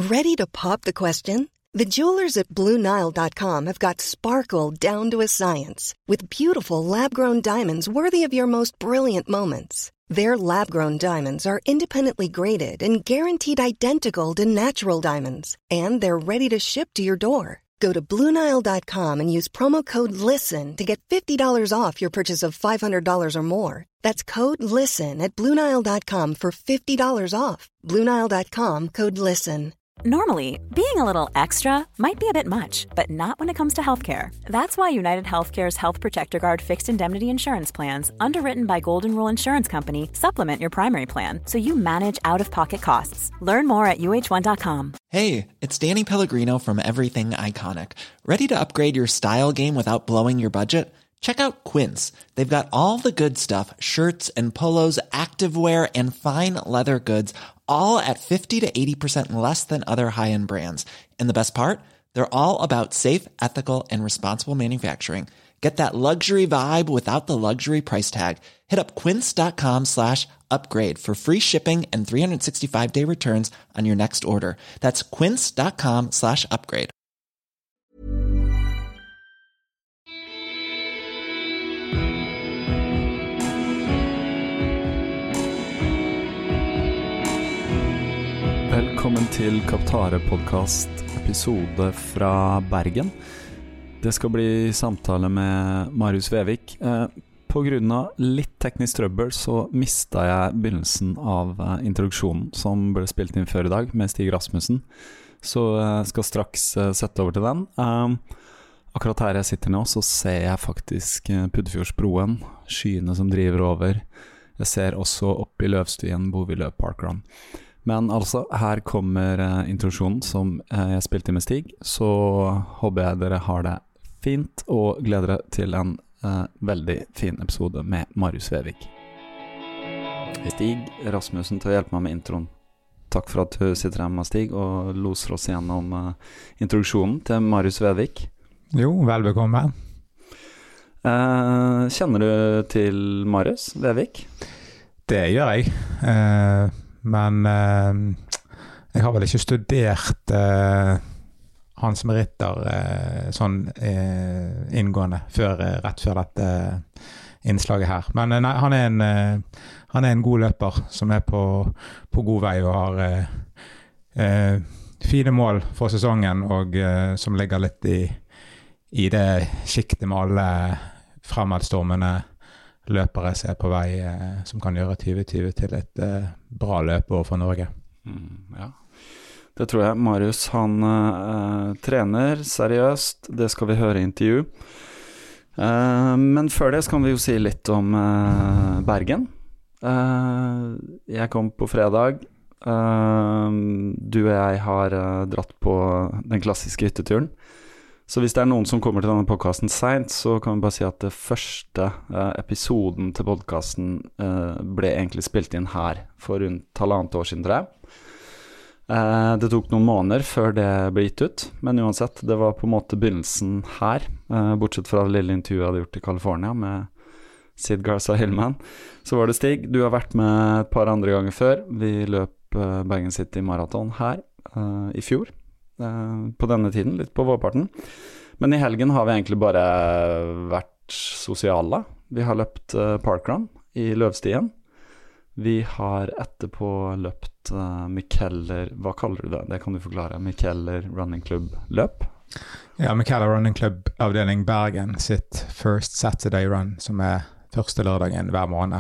Ready to pop the question? The jewelers at BlueNile.com have got sparkle down to a science with beautiful lab-grown diamonds worthy of your most brilliant moments. Their lab-grown diamonds are independently graded and guaranteed identical to natural diamonds, and they're ready to ship to your door. Go to BlueNile.com and use promo code LISTEN to get $50 off your purchase of $500 or more. That's code LISTEN at BlueNile.com for $50 off. BlueNile.com, code LISTEN. Normally, being a little extra might be a bit much, but not when it comes to healthcare. That's why United Healthcare's Health Protector Guard fixed indemnity insurance plans, underwritten by Golden Rule Insurance Company, supplement your primary plan so you manage out-of-pocket costs. Learn more at UH1.com. Hey, it's Danny Pellegrino from Everything Iconic. Ready to upgrade your style game without blowing your budget? Check out Quince. They've got all the good stuff, shirts and polos, activewear, and fine leather goods, all at 50 to 80% less than other high-end brands. And the best part? They're all about safe, ethical, and responsible manufacturing. Get that luxury vibe without the luxury price tag. Hit up quince.com/upgrade for free shipping and 365-day returns on your next order. That's quince.com/upgrade. Velkommen til Kaptare-podcast, episode fra Bergen. Det skal bli samtale med Marius Vevik. På grunn av litt teknisk trøbbel så mistet jeg begynnelsen av introduksjonen som ble spilt inn før i dag med Stig Rasmussen. Så jeg skal straks sette over til den. Akkurat her jeg sitter nå så ser jeg faktisk Puddefjordsbroen, skyene som driver over. Jeg ser også opp i Løvstien, Bovilø Parkrun. Men altså, her kommer introduksjonen som jeg spilte med Stig, så håper jeg dere har det fint og gleder dere til en veldig fin episode med Marius Vevik. Stig Rasmussen til å hjelpe meg med introen. Takk for at du sitter her med Stig og loser oss gjennom introduksjonen til Marius Vevik. Jo, vel bekomme. Kjenner du til Marius Vevik? Det gjør jeg. Men jeg har vel ikke studert hans meritter sånn inngående rett før dette innslaget her. Men nei, han er en god løper som er på god vei og har fine mål for sesongen og som ligger litt i det skiktet med alle fremadstormende løpere som er på vei, som kan gjøre 2020 til et bra løpår for Norge. Ja, det tror jeg. Marius, han trener seriøst. Det skal vi høre i intervju. Men før det så kan vi jo si litt om Bergen. Jeg kom på fredag. Du og jeg har dratt på den klassiske hytteturen. Så hvis det er noen som kommer til denne podcasten sent, så kan vi bare si at det første episoden til podcasten ble egentlig spilt inn her for rundt 1,5 år siden, tror jeg. Det tok noen måneder før det ble gitt ut, men uansett, det var på en måte begynnelsen her, bortsett fra det lille intervjuet jeg hadde gjort i California med Sid Garza-Hillman. Så var det Stig, du har vært med et par andre ganger før. Vi løp Bergen City Marathon her i fjor. På denne tiden, litt på vårparten. Men i helgen har vi egentlig bare vært sosiale. Vi har løpt parkrun i Løvstien. Vi har etterpå løpt Mikkeller, hva kaller du det? Det kan du forklare. Mikkeller Running Club løp. Ja, Mikkeller Running Club avdeling Bergen sitt First Saturday Run, som er første lørdagen hver måned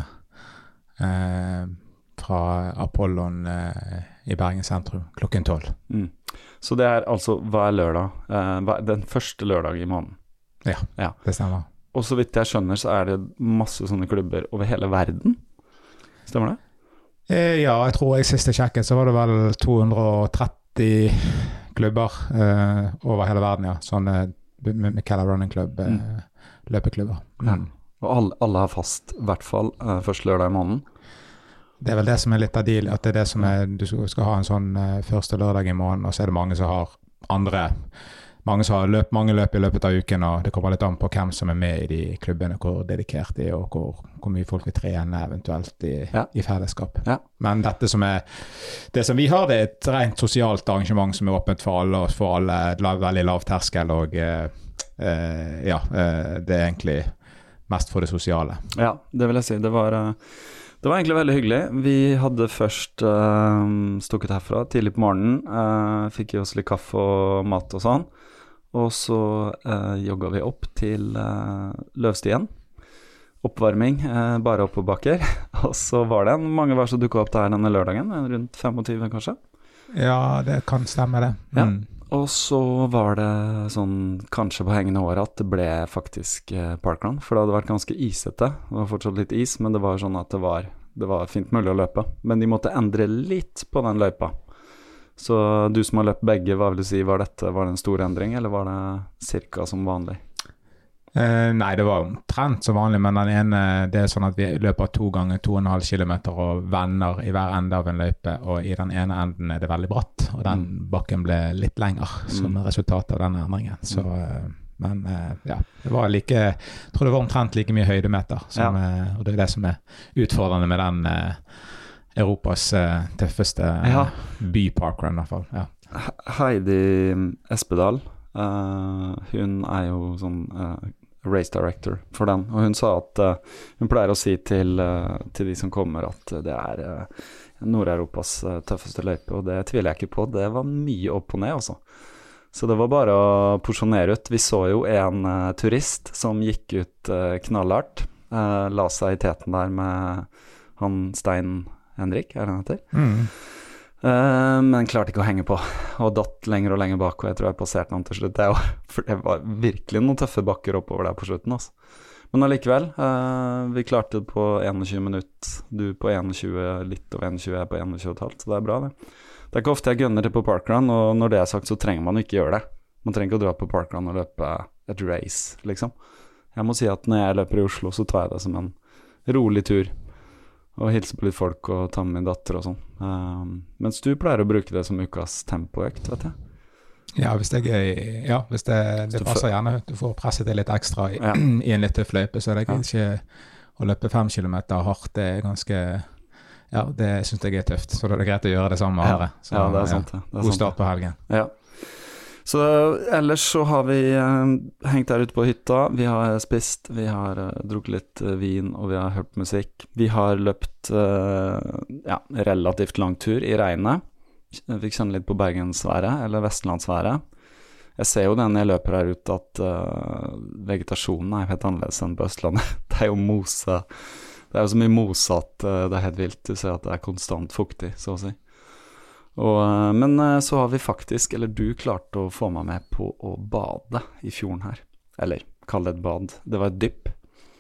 fra Apollon i Bergen sentrum klokken 12. Så det er altså hver lørdag, den første lørdag i måneden. Ja, det stemmer. Og så vidt jeg skjønner så er det masse sånne klubber over hele verden. Stemmer det? Ja, jeg tror siste sjekket så var det vel 230 klubber over hele verden, ja. Sånne Mikkeller Running Club løpeklubber. Ja. Og alle har fast, i hvert fall, første lørdag i måneden. Det er vel det som er litt av deal, at det er det som er, du skal ha en sånn første lørdag i måneden, og så er det mange som har andre mange løp i løpet av uken, og det kommer litt an på hvem som er med i de klubbene, hvor dedikert de er, og hvor mye folk vil trene eventuelt i fellesskap. Ja. Men det som vi har, det er et rent sosialt arrangement som er åpent for alle, og for alle veldig lav terskel, og det er egentlig mest for det sosiale. Ja, det vil jeg si. Det var egentlig veldig hyggelig. Vi hadde først stukket herfra tidlig på morgenen, fikk i oss litt kaffe og mat og sånn, og så jogget vi opp til Løvstien. Oppvarming, bare oppoverbakker. Og så var det mange var som dukket opp der denne lørdagen, rundt 25 kanskje. Ja, det kan stemme det. Ja. Og så var det sånn, kanskje på hengende år, at det ble faktisk parkrun, for det hadde vært ganske isete. Det var fortsatt litt is, men det var sånn at det var fint mulig å løpe. Men de måtte endre litt på den løypa. Så du som har løpt begge, hva vil du si, var det en stor endring, eller var det cirka som vanlig? Nei, det var omtrent som vanlig, men den ene, det er sånn at vi løper 2 ganger 2,5 kilometer og vender i hver ende av en løype, og i den ene enden er det veldig bratt, og den bakken ble litt lengre som resultat av denne endringen. Så, men ja, det var jeg tror det var omtrent like mye høydemeter, og det er det som er utfordrende med den Europas tøffeste byparkrun i hvert fall. Ja. Heidi Espedal, hun er jo sånn race director for den, og hun sa at hun pleier å si til de som kommer at det er Nord-Europas tøffeste løype, og det tviler jeg ikke på. Det var mye opp og ned også. Så det var bare å porsjonere ut. Vi så jo en turist som gikk ut knallhardt, la seg i teten der med han Stein Henrik, er det han heter? Men klarte ikke å henge på, og datt lenger og lenger bak, og jeg tror jeg passerte han til slutt. For det var virkelig noen tøffe bakker oppover der på slutten, altså. Men allikevel, vi klarte det på 21 minutter, du på 21, litt over 21, jeg på 21,5, så det er bra det. Det er ikke ofte jeg gønner det på parkrun, og når det er sagt så trenger man ikke gjøre det. Man trenger ikke å dra på parkrun og løpe et race, liksom. Jeg må si at når jeg løper i Oslo, så tar jeg det som en rolig tur, og hilse på litt folk og ta med min datter og sånn. Mens du pleier å bruke det som ukas tempoøkt, vet jeg. Ja, hvis det passer gjerne. Du får presset det litt ekstra i en litt tøff løype, så det er ikke å løpe 5 kilometer hardt. Det er ganske, det synes jeg er tøft. Så det er greit å gjøre det sammen med andre. Så, det er sant. God start på helgen. Ja. Så ellers så har vi hengt der ute på hytta, vi har spist, vi har drukket litt vin, og vi har hørt musikk. Vi har løpt relativt lang tur i regnet. Jeg fikk kjenne litt på bergensværet, eller vestlandsværet. Jeg ser jo det når jeg løper her ute at vegetasjonen er helt annerledes enn på Østlandet. Det er jo mose, det er jo så mye mose at det er helt vilt. Du ser at det er konstant fuktig, så å si. Men så har vi faktisk, eller du klarte å få meg med på å bade i fjorden her. Eller, kall det et bad. Det var et dypp.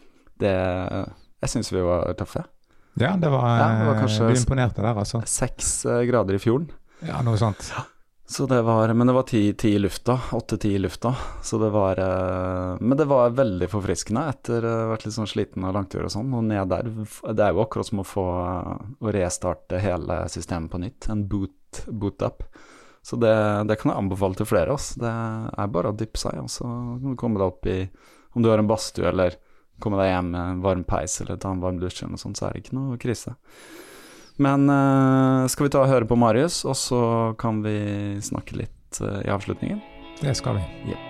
Jeg synes vi var tøffe. Ja, det var kanskje vi imponerte der, altså. 6 grader i fjorden. Ja, noe sånt. Men det var 10 i lufta, 8-10 i lufta. Så men det var veldig forfriskende etter å ha vært litt sånn sliten av langtur og sånn. Og ned der, det er jo akkurat som å restarte hele systemet på nytt. En boot up. Så det kan jeg anbefale til flere av oss. Det er bare å dyppe seg, og så kan du komme deg opp i, om du har en badstue, eller komme deg hjem med en varm peis, eller ta en varm dusj eller noe sånt, så er det ikke noe krise. Men skal vi ta og høre på Marius, og så kan vi snakke litt i avslutningen? Det skal vi. Yep.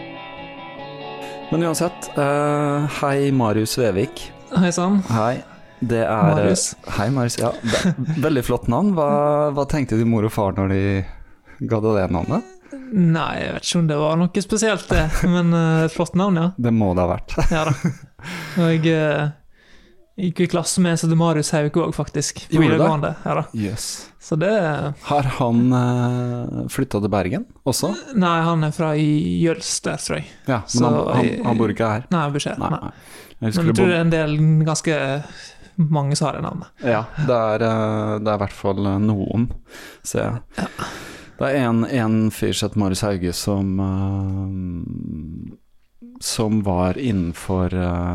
Men uansett, hei Marius Vevik. Hei sann. Hei. Det er Marius. Hei Marius, ja. Veldig flott navn. Hva tenkte din mor og far når de ga deg det navnet? Nei, jeg vet ikke om det var noe spesielt det, men et flott navn, ja. Det må det ha vært. Ja da. Og jeg gikk i klasse med så det Marius Hauk også, faktisk. Gjorde det? Ja da. Yes. Så det... Har han flyttet til Bergen også? Nei, han er fra Jølster, tror jeg. Ja, men han bor ikke her? Nei, han bor ikke her. Nei. Men jeg tror det er en del ganske mange som har det navnet. Ja, det er i hvert fall noen, ser jeg. Ja. Det er en fyr som heter Marius Hauge som var innenfor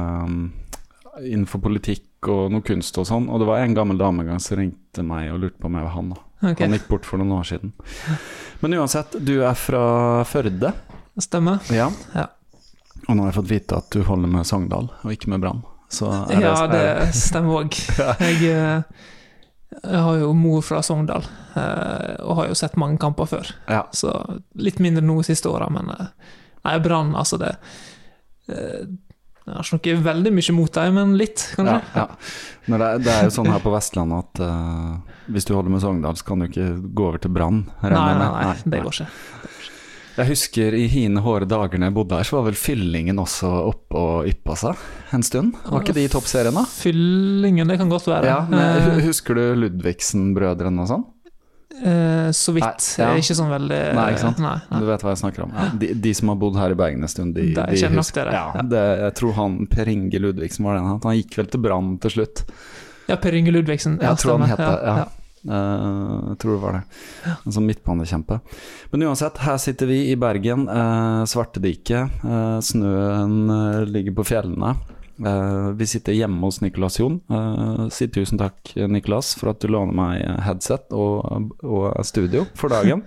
politikk og noe kunst og sånn, og det var en gammel dame en gang som ringte meg og lurte på om jeg var han da. Okay. Han gikk bort for noen år siden. Men uansett, du er fra Førde. Det stemmer. Ja. Ja. Og nå har jeg fått vite at du holder med Sogndal, og ikke med Brann. Det stemmer også. Jeg har jo mor fra Sogndal, og har jo sett mange kamper før. Ja. Så litt mindre nå siste året, men nei, Brann, altså det... Jeg har ikke noe veldig mye mot deg, men litt, kanskje. Ja. Men det jo sånn her på Vestlandet at hvis du holder med Sogndal, så kan du ikke gå over til Brann. Nei, det går ikke. Jeg husker i hine hårde dager når jeg bodde her, så var vel Fyllingen også oppe og yppa seg en stund. Var ikke de i toppserien da? Fyllingen, det kan godt være. Ja, men husker du Ludvigsen-brødrene og sånn? Så vidt. Ikke sånn veldig... Nei, ikke sant? Nei. Du vet hva jeg snakker om. Ja. De som har bodd her i Bergen en stund, de kjenner nok dere. Ja, jeg tror Per Inge Ludvigsen var den. Han gikk vel til Brann til slutt. Ja, Per Inge Ludvigsen. Jeg tror han heter, jeg tror det var det. En sånn midtbanekjempe. Men uansett, her sitter vi i Bergen, Svartedike. Snøen ligger på fjellene. Vi sitter hjemme hos Nicolas Jon. Si tusen takk, Nicolas, for at du låner meg headset og studio for dagen.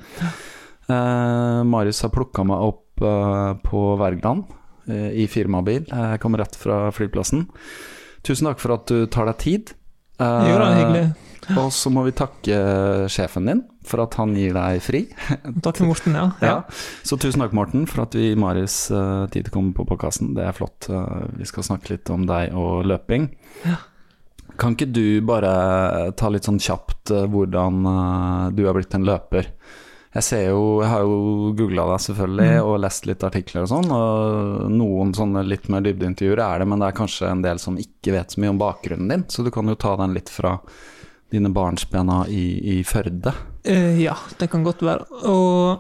Marius har plukket meg opp på Wergeland i firmabil. Jeg kommer rett fra flyplassen. Tusen takk for at du tar deg tid. Jo da, hyggelig. Og så må vi takke sjefen din for at han gir deg fri. Takk til Morten, ja. Så tusen takk, Morten, for at vi i Marius tid til å komme på podcasten. Det flott. Vi skal snakke litt om deg og løping. Ja. Kan ikke du bare ta litt sånn kjapt hvordan du har blitt en løper? Jeg har jo googlet deg selvfølgelig og lest litt artikler og sånn, og noen sånne litt mer dybdeintervjuer det, men det kanskje en del som ikke vet så mye om bakgrunnen din, så du kan jo ta den litt fra dine barnsbena i Førde. Ja, det kan godt være. Og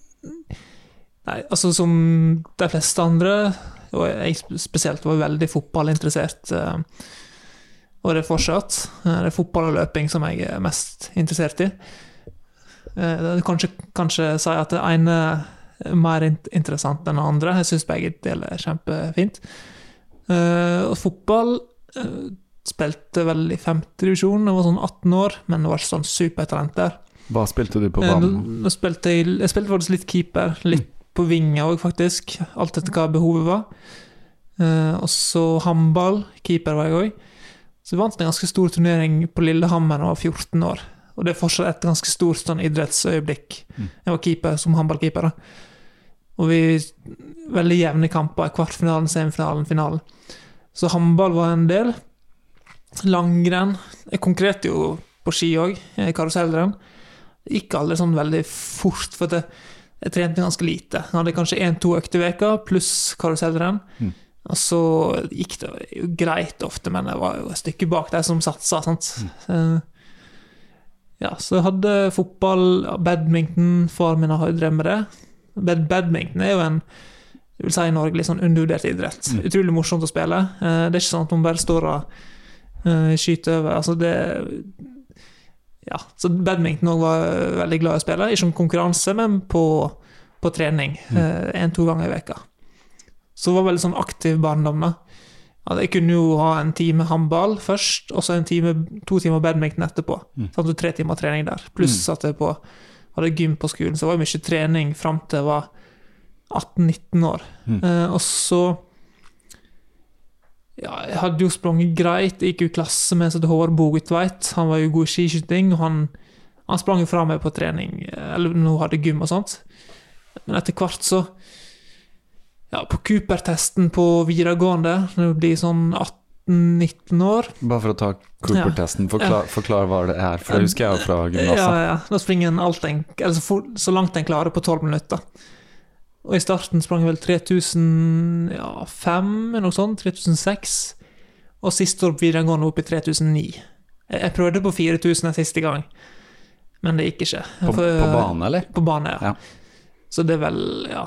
nei, altså som de fleste andre, og jeg spesielt var veldig fotballinteressert, og det fortsatt. Det fotball og løping som jeg mest interessert i. Kanskje si at det ene mer interessant enn det andre. Jeg synes begge deler kjempefint. Og fotball spilte vel i 5. divisjon. Jeg var sånn 18 år, men det var sånn supertalent der. Hva spilte du på banen? Jeg spilte faktisk litt keeper, litt på vinga også faktisk, alt etter hva behovet var. Og så håndball, keeper var jeg også. Så vi vant en ganske stor turnering på Lillehammer når jeg var 14 år. Og det fortsatt et ganske stort sånn idrettsøyeblikk. Jeg var keeper som håndballkeeper da. Og vi veldig jevne kamper i kvartfinalen, semifinalen, finalen. Så håndball var en del. Langrenn. Jeg konkurrerte jo på ski også, i karusellrenn. Det gikk aldri sånn veldig fort, for jeg trente ganske lite. Jeg hadde kanskje 1-2 økter i veka, pluss karusellrenn. Og så gikk det jo greit ofte, men jeg var jo et stykke bak der som satsa, sant? Ja, så jeg hadde fotball, badminton, far min har jo drevet med det. Badminton jo en, jeg vil si i Norge, litt sånn undervurdert idrett. Utrolig morsomt å spille. Det ikke sånn at man bare står og skyter over. Altså det, ja, så badminton også var veldig glad i å spille. Ikke som konkurranse, men på trening. 1-2 ganger i veka. Så det var veldig sånn aktiv barndom da. Jeg kunne jo ha en time håndball først, og så 2 timer badminton etterpå. Så hadde du 3 timer trening der. Pluss at jeg hadde gym på skolen, så det var mye trening frem til jeg var 18-19 år. Og så ja, jeg hadde jo sprunget greit. Jeg gikk jo i klasse med Håvard Bogutveit. Han var jo god i skiskyting, og han sprang jo fra meg på trening, eller når hun hadde gym og sånt. Men etter hvert så ja, på Cooper-testen på videregående, når du blir sånn 18-19 år. Bare for å ta Cooper-testen, forklar hva det for det husker jeg jo fra gymnaset. Ja, da springer en så langt en klarer på 12 minutter. Og i starten sprang jeg vel 3005, eller noe sånt, 3006, og siste år på videregående opp i 3009. Jeg prøvde på 4000 siste gang, men det gikk ikke. På bane, eller? På bane, ja. Så det vel, ja...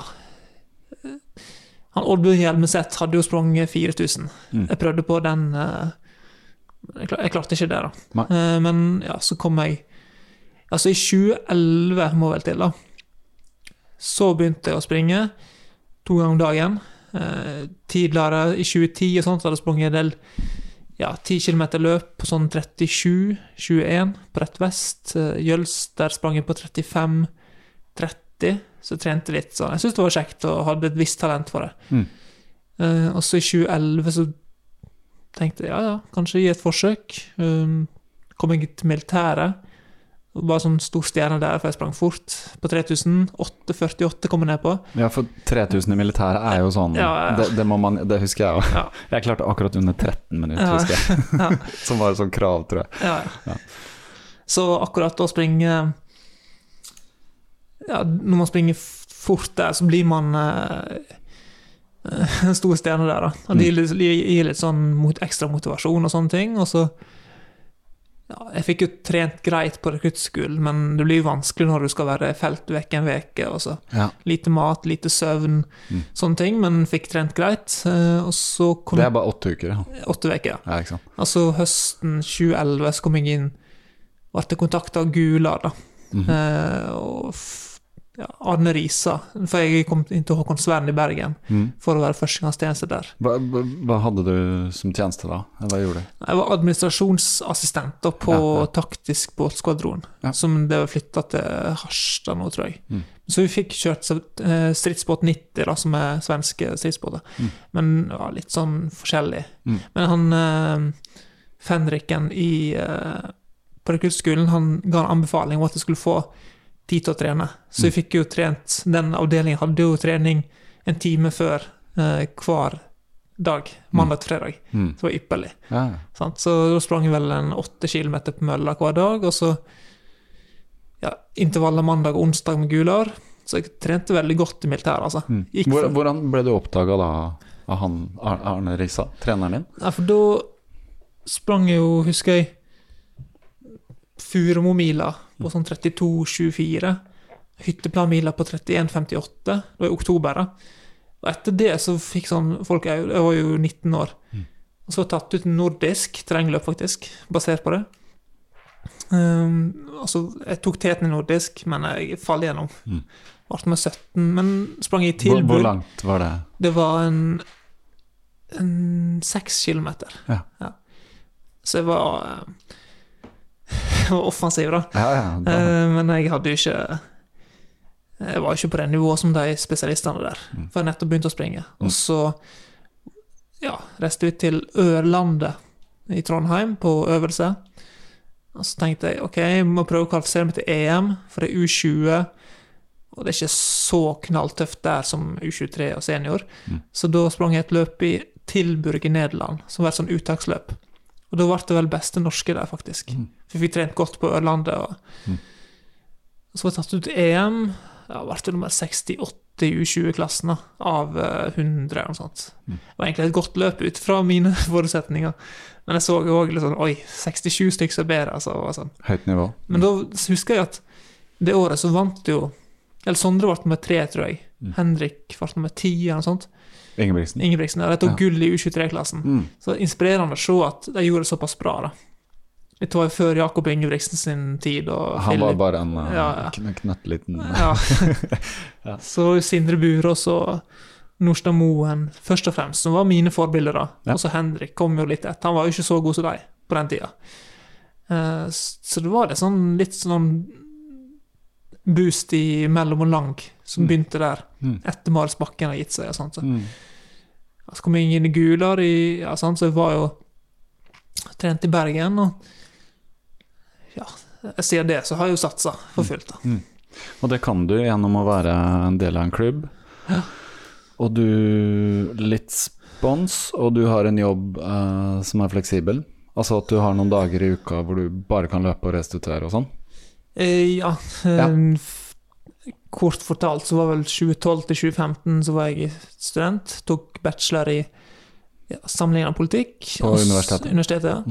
Han Oddbjørn Hjelmeset hadde jo sprunget 4000. Jeg prøvde på den, jeg klarte ikke det da. Men ja, så kom jeg, altså i 2011 må vel til da. Så begynte jeg å springe 2 ganger om dagen. Tidligere i 2010 og sånt hadde jeg sprunget en del, ja, 10 kilometer løp på sånn 37-21 på Rett Vest. Jølster sprang jeg på 35-30 90, så jeg trente litt sånn. Jeg synes det var kjekt og hadde et visst talent for det. Og så i 2011 så tenkte jeg, kanskje gi et forsøk. Kom jeg til militæret. Bare sånn stor stjerne der, for jeg sprang fort på 3000. 8,48 kom jeg ned på. Ja, for 3000 i militæret jo sånn, det må man, det husker jeg også. Jeg klarte akkurat under 13 minutter, husker jeg. Som var et sånn krav, tror jeg. Ja. Så akkurat å springe, når man springer fort der, så blir man en stor stjerne der da. Og det gir litt sånn ekstra motivasjon og sånne ting, og så jeg fikk jo trent greit på rekruttskolen, men det blir jo vanskelig når du skal være felt vekk en veke, og så lite mat, lite søvn, sånne ting, men fikk trent greit. Og så kom det bare 8 uker, 8 veker, ja. Ikke sant? Altså høsten 2011 så kom jeg inn, ble kontaktet av Gular da, og Arne Risa, for jeg kom inn til Håkonsvern i Bergen for å være førstegangstjeneste der. Hva hadde du som tjeneste da? Hva gjorde du? Jeg var administrasjonsassistent på taktisk båtskvadron, som det var flyttet til Harstad nå, tror jeg. Så vi fikk kjørt stridsbåt 90 da, som svenske stridsbåter, men litt sånn forskjellig. Men han, Fenriken på rekruttskolen, han ga en anbefaling om at jeg skulle få tid til å trene. Så jeg fikk jo trent, den avdelingen hadde jo trening en time før hver dag, mandag til fredag. Det var ypperlig. Så da sprang jeg vel 8 kilometer på mølla hver dag, og så intervallet mandag og onsdag med Gular. Så jeg trente veldig godt i militæret, altså. Hvordan ble du oppdaget da av han, Arne Risa, treneren din? Ja, for da sprang jeg jo, husker jeg, Furumomila på sånn 32,24, hytteplanmila på 31,58, det var i oktober da. Og etter det så fikk sånn folk, jeg var jo 19 år, og så tatt ut nordisk terrengløp faktisk, basert på det. Altså, jeg tok teten i nordisk, men jeg fall igjennom. Vart med 17, men sprang i tilbud. Hvor langt var det? Det var en 6 kilometer. Ja. Så jeg var offensiv da. Men jeg hadde jo ikke, jeg var ikke på det nivået som de spesialistene der, for jeg nettopp begynte å springe. Og så reiste vi til Ørlandet i Trondheim på øvelse, og så tenkte jeg, ok, jeg må prøve å kvalifisere meg til EM, for det U20, og det er ikke så knalltøft der som U23 og senior, så da sprang jeg et løp i Tilburg i Nederland, som var et sånn uttaksløp. Og da var det vel beste norske der, faktisk. For vi fikk trent godt på Ørlandet. Og så var jeg tatt ut til EM. Var det nummer 68 i U20-klassen av 100 eller noe sånt. Det var egentlig et godt løp ut fra mine forutsetninger. Men jeg så jo også litt sånn, 67 stykker bedre. Altså, sånn. Høyt nivå. Men da husker jeg at det året så vant jo, eller Sondre ble nummer 3, tror jeg. Henrik ble nummer 10 eller noe sånt. Ingebrigtsen, det tok gull i U23-klassen. Så inspirerende å se at de gjorde det såpass bra da. Det var jo før Jakob Ingebrigtsen sin tid. Og han var bare en knøttliten. Så Sindre Burås og Norstad Moen, først og fremst, som var mine forbilder da. Og så Henrik kom jo litt etter. Han var jo ikke så god som deg på den tiden. Så det var det sånn, litt sånn boost i mellom og lang som begynte der etter Marius Bakken har gitt seg og sånt. Så kom jeg inn i Gular så jeg var jo trent i Bergen og jeg sier det, så har jeg jo satset for fullt da. Og det kan du gjennom å være en del av en klubb og du litt spons og du har en jobb som fleksibel, altså at du har noen dager i uka hvor du bare kan løpe og restituere og sånn. Kort fortalt så var vel 2012 til 2015 så var jeg student, tok bachelor i sammenlignet av politikk på universitetet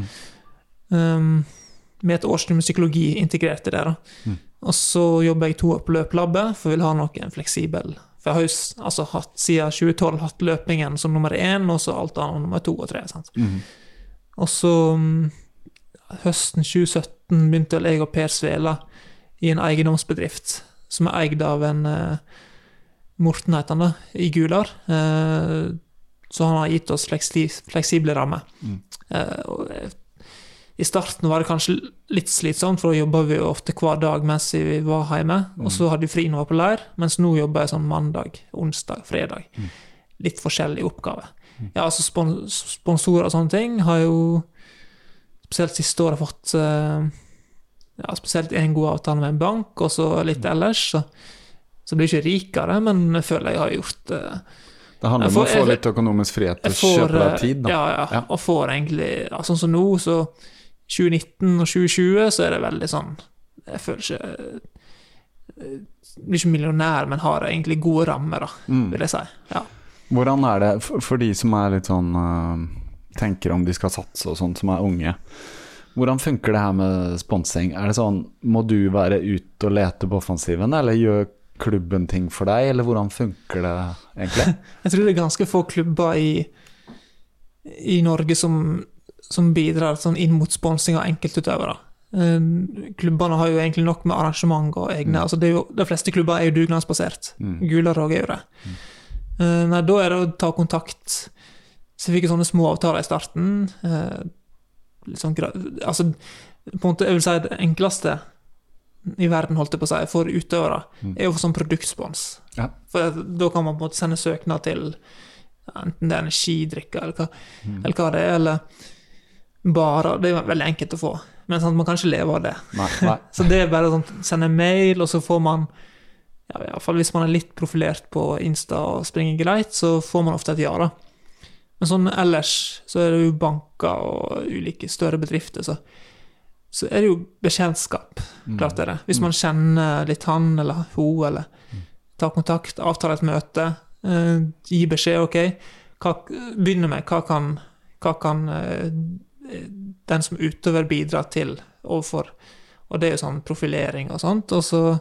med et årsstudium med psykologi integrert i det da. Og så jobbet jeg 2 år på løplabbet for jeg ville ha noe fleksibel, for jeg har jo hatt, siden 2012 hatt løpingen som nummer 1 og så alt annet nummer 2 og 3 sant? Og så høsten 2017 begynte jeg og Per Svela i en eiendomsbedrift som eid av en Morten heter han da, i Gular. Så han har gitt oss fleksible rammer. Og I starten var det kanskje litt slitsomt, for da jobbet vi jo ofte hver dag mens vi var hjemme, og så hadde vi fri når vi var på leir, mens nå jobber jeg sånn mandag, onsdag, fredag. Litt forskjellige oppgaver. Ja, altså sponsorer og sånne ting har jo spesielt siste året fått spesielt en god avtale med en bank, og så litt ellers, så blir jeg ikke rikere, men jeg føler jeg har gjort det handler om å få litt økonomisk frihet til å kjøpe deg tid, da. Ja, og får egentlig, sånn som nå, så 2019 og 2020, så er det veldig sånn, jeg føler ikke, blir ikke millionær, men har egentlig gode rammer, da, vil jeg si. Ja. Hvordan er det, for de som er litt sånn, tenker om de skal satse og sånt, som er unge, hvordan funker det her med sponsing? Er det sånn, må du være ute og lete på offensiven, eller gjør klubben ting for deg, eller hvordan funker det egentlig? Jeg tror det er ganske få klubber i Norge som bidrar sånn inn mot sponsing av enkeltutøvere. Klubbene har jo egentlig nok med arrangement og egne, altså det er jo, de fleste klubber er jo dugnadsbasert. Gularog er jo det. Nei, da er det å ta kontakt, så jeg fikk sånne små avtaler i starten, liksom, altså på en måte, jeg vil si det enkleste i verden, holdt jeg på å si, for utøvere, er jo for sånn produktspons. Ja. For da kan man på en måte sende søknad til enten det er energidrikker, eller hva det er, eller bare, det er veldig enkelt å få. Men sånn, man kan ikke leve av det. Nei. Så det er bare sånn, sende mail, og så får man, i hvert fall hvis man er litt profilert på Insta og springer greit, så får man ofte et ja da. Men sånn ellers, så er det jo banker og ulike større bedrifter, så er det jo bekjentskap, klart er det. Hvis man kjenner litt han eller hun, eller tar kontakt, avtaler et møte, gi beskjed, ok, begynner med, hva kan den som utøver bidra til overfor, og det er jo sånn profilering og sånt, og så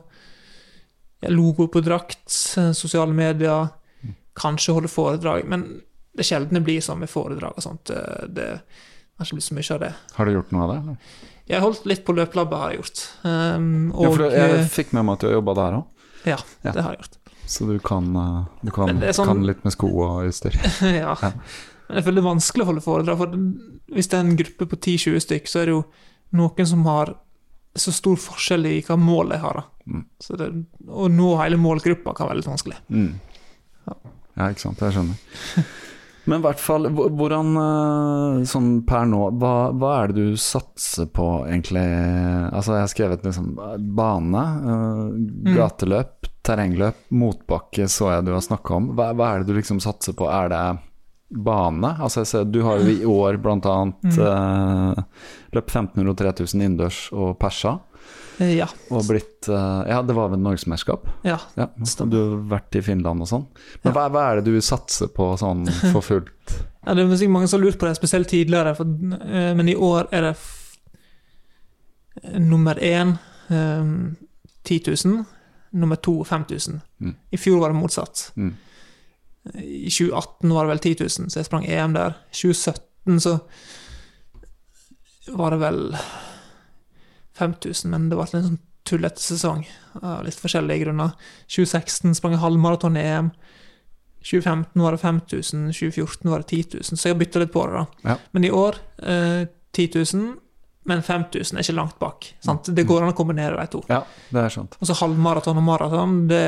logo på drakt, sosiale medier, kanskje holde foredrag, men det sjeldne blir som med foredrag og sånt, det har ikke blitt så mye av det. Har du gjort noe av det, eller? Jeg har holdt litt på løplabbet, har jeg gjort. For jeg fikk med meg at du har jobbet der også. Ja, det har jeg gjort. Så du kan litt med sko og utstyr. Ja, men jeg føler det er vanskelig å holde foredrag, for hvis det er en gruppe på 10-20 stykk, så er det jo noen som har så stor forskjell i hva mål jeg har. Så og nå hele målgruppa kan være litt vanskelig. Ja, ikke sant, jeg skjønner. Men i hvert fall, hvordan, sånn per nå, hva er det du satser på egentlig? Altså jeg har skrevet liksom bane, gateløp, terrengløp, motbakke, så jeg du har snakket om. Hva er det du liksom satser på? Er det bane? Altså jeg ser, du har jo i år blant annet løp 1500 og 3000 innendørs og persa. Ja. Og blitt, det var vel Norgesmesterskap. Ja. Du har vært i Finland og sånn. Men hva er det du satser på sånn for fullt? Ja, det er sikkert mange som har lurt på det, spesielt tidligere, men i år er det nummer 1 10 000, nummer 2 5000. I fjor var det motsatt. I 2018 var det vel 10 000, så jeg sprang EM der. I 2017 så var det vel 5000, men det var en sånn tullete sesong av litt forskjellige grunner. 2016 sprang jeg halvmaraton i EM, 2015 var det 5000, 2014 var det 10 000, så jeg har byttet litt på det da. Ja. Men i år 10 000, men 5000 er ikke langt bak, sant? Det går an å kombinere de to. Ja, det er sant. Og så halvmaraton og maraton, det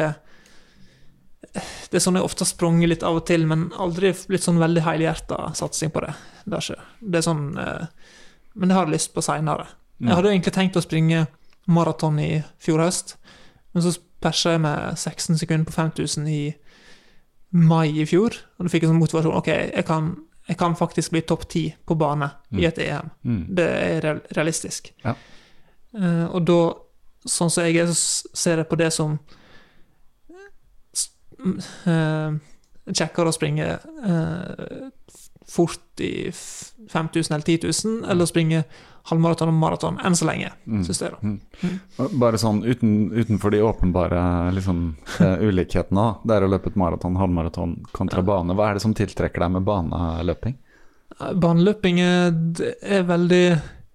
er sånn jeg ofte har sprunget litt av og til, men aldri blitt sånn veldig helhjertet satsing på det. Det er sånn, men det har jeg lyst på senere. Jeg hadde egentlig tenkt å springe maraton i fjor høst, men så perset jeg med 16 sekunder på 5000 i mai i fjor, og da fikk jeg sånn motivasjon, ok, jeg kan faktisk bli topp 10 på bane i et EM. Det er realistisk. Ja. Og da, sånn som jeg ser det på det som kjekkere å springe fort i 5000 eller 10 000, eller å springe halvmaraton og maraton enn så lenge, synes jeg da. Bare sånn utenfor de åpenbare liksom, ulikhetene da. Det er å løpe et maraton, halvmaraton kontra bane. Hva er det som tiltrekker deg med baneløping? Baneløping er veldig,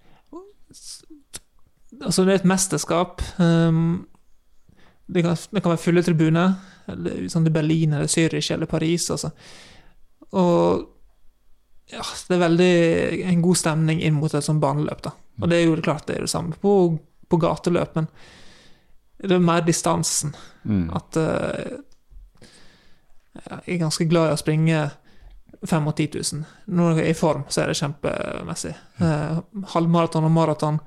altså det er et mesterskap. Det kan være fulle tribuner, sånn i Berlin eller Zürich eller Paris, altså. Og Ja, det veldig en god stemning inn mot et sånt baneløp da. Og det jo klart det det samme på gateløp, men det mer distansen. At jeg ganske glad I å springe 5 og 10 000. Når jeg I form, så det kjempemessig. Halvmaraton og maraton.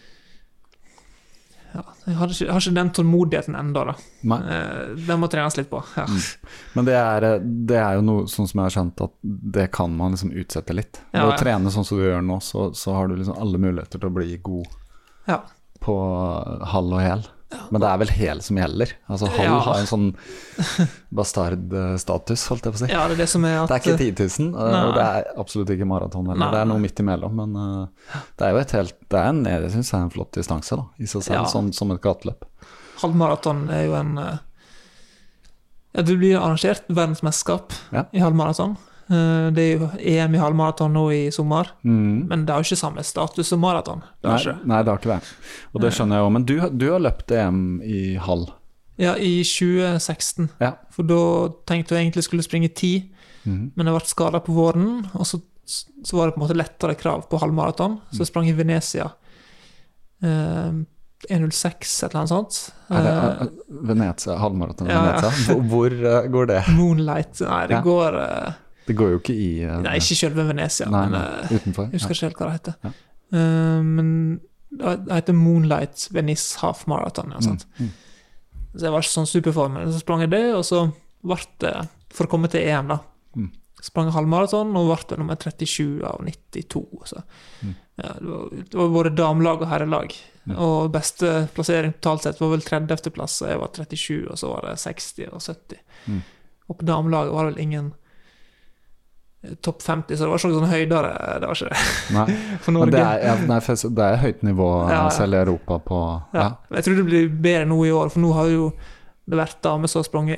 Ja, jeg har ikke den tålmodigheten enda da. Det må trenes litt på. Ja. Men det jo noe sånn som jeg har skjønt at det kan man liksom utsette litt. Ved å trene sånn som du gjør nå, så har du liksom alle muligheter til å bli god på halv og hel. Men det vel hel som gjelder. Altså halv har en sånn bastardstatus, holdt jeg på å si. Ja, det som at det ikke 10 000, og det absolutt ikke maraton heller. Det noe midt imellom, men det jo et helt, jeg synes det en flott distanse da, I seg selv, sånn som et gateløp. Halvmaraton jo en det blir arrangert verdensmesterskap I halvmaraton. Det jo EM I halvmaraton nå I sommer, men det jo ikke samme status som maraton. Nei, det har ikke det. Og det skjønner jeg jo, men du har løpt EM I halv. Ja, I 2016. For da tenkte jeg egentlig skulle springe 10, men jeg ble skadet på våren, og så var det på en måte lettere krav på halvmaraton, så jeg sprang I Venezia. 1.06, et eller annet sånt. Venezia, halvmaraton Venezia. Hvor går det? Moonlight, nei, det går jo ikke I Nei, ikke selv Venezia, men utenfor. Jeg husker ikke helt hva det heter. Men det heter Moonlight Venice Half Marathon, så jeg var ikke sånn superform, så sprang jeg det, og så ble det, for å komme til EM da, sprang jeg halvmaraton, og ble det nummer 37 av 92, så. Det var både damelag og herrelag, og beste plassering totalt sett var vel 30. plass, og jeg var 37, og så var det 60 og 70. Og på damelaget var det vel ingen topp 50, så det var ikke sånn høydere, det var ikke det. Nei, for Norge. Men det høyt nivå selv I Europa på... Ja. Jeg tror det blir bedre nå I år, for nå har jo det vært damer som spranget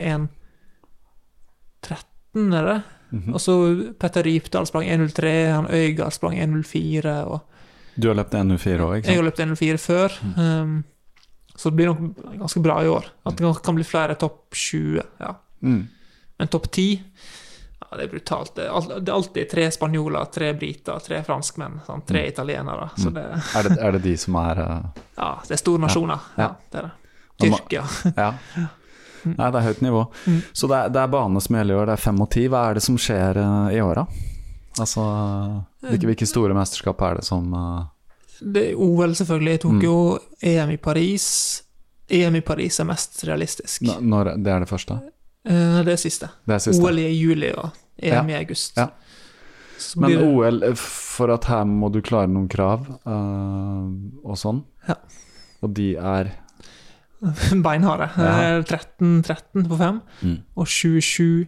1.13, det? Og så Petter Rypdal sprang 1.03, han Øygard sprang 1.04, og... Du har løpt 1.04 også, ikke sant? Jeg har løpt 1.04 før, så det blir nok ganske bra I år. At det kan bli flere topp 20, Men topp 10... Ja, det brutalt. Det alltid 3 spanjoler, 3 briter, 3 franskmenn, 3 italienere. Så det... det de som Ja, det store nasjoner. Ja, det det. Tyrkia. Nei, det høyt nivå. Så det bane som gjelder I år, det 5 og 10. Hva det som skjer I året? Altså, hvilke store mesterskap det som... Det OL selvfølgelig. Jeg tok jo EM I Paris. EM I Paris mest realistisk. Når det det første? Det siste. OL I juli og EM I august. Men OL, for at her må du klare noen krav og sånn. Og de beinharde. 13 på 5 og 27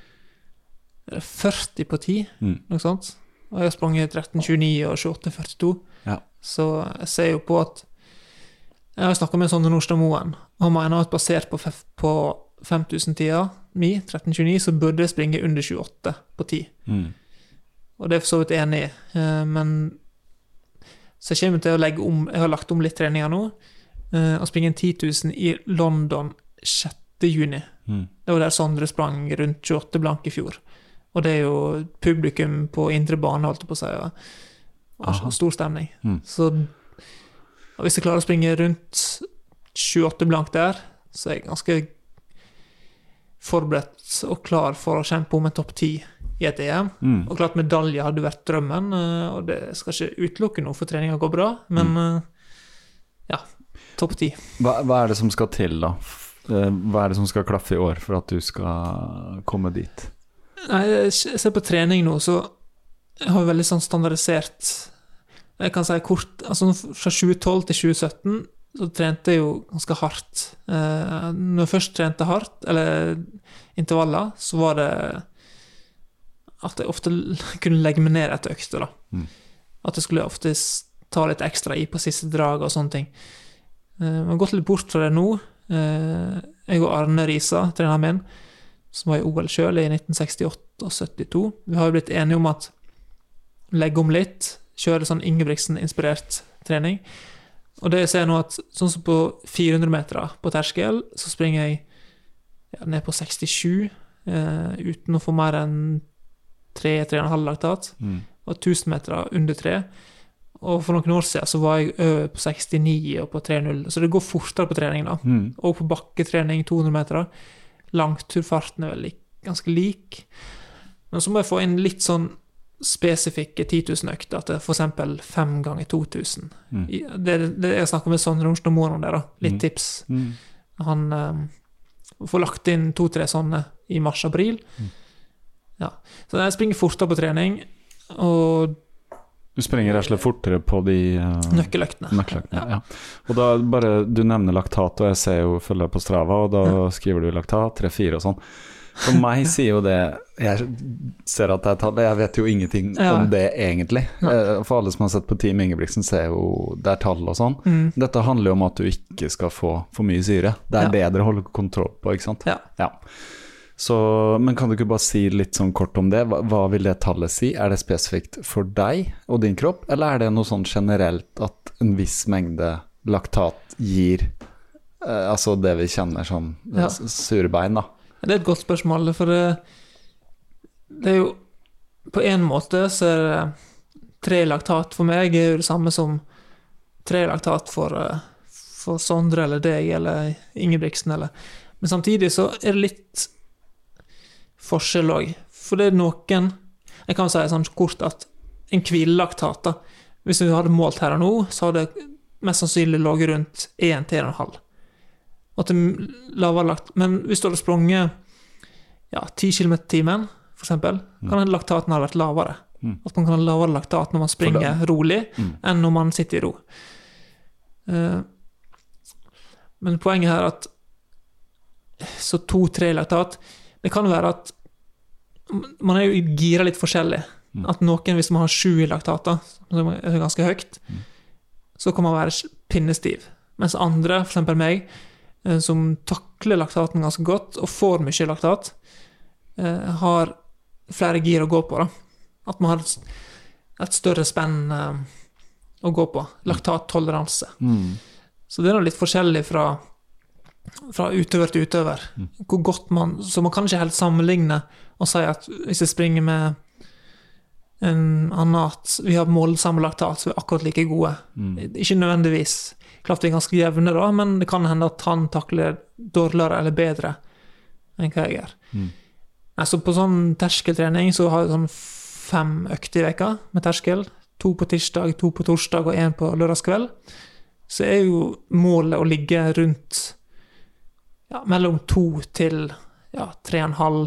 40 på 10, noe sånt. Og jeg har sprunget 13-29 og 28-42. Så jeg ser jo på at jeg har snakket med Sondre Nordstad Moen, og han mener at basert på 5000-tida mi, 13-29, så burde jeg springe under 28 på 10. Og det for så vidt enig I. Men så jeg kommer til å legge om, jeg har lagt om litt treninger nå, og springe en 10 000 I London 6. juni. Det var der Sondre sprang rundt 28 blank I fjor. Og det jo publikum på indre bane, holdt jeg på å si, og stor stemning. Så hvis jeg klarer å springe rundt 28 blank der, så jeg ganske forberedt og klar for å kjempe om en topp 10 I et EM. Og klart medalje hadde vært drømmen, og det skal ikke utelukke noe for treningen går bra, men topp 10. Hva det som skal til da? Hva det som skal klaffe I år for at du skal komme dit? Nei, jeg ser på trening nå, så jeg har veldig sånn standardisert, jeg kan si kort, altså fra 2012 til 2017, så trente jeg jo ganske hardt. Når jeg først trente hardt, eller intervaller, så var det at jeg ofte kunne legge meg ned etter økter da. At jeg skulle ofte ta litt ekstra I på siste drag og sånne ting. Jeg har gått litt bort fra det nå. Jeg og Arne Risa, treneren min, som var I OL selv I 1968 og 72. Vi har jo blitt enige om at legge om litt, kjøre sånn Ingebrigtsen-inspirert trening. Og det jeg ser nå at, sånn som på 400 meter på terskel, så springer jeg ned på 67, uten å få mer enn 3,5 laktat. og 1000 meter under 3. Og for noen år siden så var jeg over på 69 og på 3.0, så det går fortere på trening da. Og på bakketrening 200 meter, langturfarten vel ganske lik. Men så må jeg få inn litt sånn spesifikke 10 000 økter, at det for eksempel 5 ganger 2000. Det jeg snakker med Sondre Onsdag Moen om det da, litt tips. Han får lagt inn 2-3 sånne i mars-april. Ja. Så jeg springer fortere på trening, og du springer rett og slett fortere på de nøkkeløktene. Ja. Og da bare, du nevner laktat, og jeg ser jo, følger deg på Strava, og da skriver du laktat, 3-4 og sånn. For meg sier jo det, jeg ser at det tall, jeg vet jo ingenting om det egentlig. For alle som har sett på Team Ingebrigtsen ser jo, det tall og sånn. Dette handler jo om at du ikke skal få for mye syre. Det det dere holder kontroll på, ikke sant? Ja. Så, men kan du ikke bare si litt sånn kort om det? Hva vil det tallet si? Det spesifikt for deg og din kropp, eller det noe sånn generelt at en viss mengde laktat gir, altså det vi kjenner som surbein da? Det et godt spørsmål, for det jo på en måte så det 3 laktat for meg jo det samme som 3 laktat for Sondre eller deg eller Ingebrigtsen men samtidig så det litt forskjell også, for det noen jeg kan si sånn kort at en hvilelaktat da, hvis vi hadde målt her og nå, så hadde det mest sannsynlig låget rundt 1-1,5 at det lavere lagt, men hvis du hadde sprunget 10 km i timen for eksempel, kan laktaten ha vært lavere at man kan ha lavere laktat når man springer rolig enn når man sitter i ro men poenget her at så 2-3 laktat det kan være at man jo gira litt forskjellig at noen hvis man har 7 i laktat som ganske høyt så kan man være pinnestiv mens andre, for eksempel meg som takler laktaten ganske godt og får mye laktat har flere gir å gå på da. At man har et større spenn å gå på laktattoleranse så det litt forskjellig fra utøver til utøver hvor godt man, så man kan ikke helt sammenligne og si at hvis jeg springer med en annen at vi har målsamme laktat så vi akkurat like gode ikke nødvendigvis klart vi ganske jevne da, men det kan hende at han takler dårligere eller bedre enn hva jeg gjør. Så på sånn terskeltrening så har jeg sånn 5 økter i veka med terskel, 2 på tirsdag, 2 på torsdag og 1 på lørdagskveld. Så jo målet å ligge rundt mellom 2 til 3,5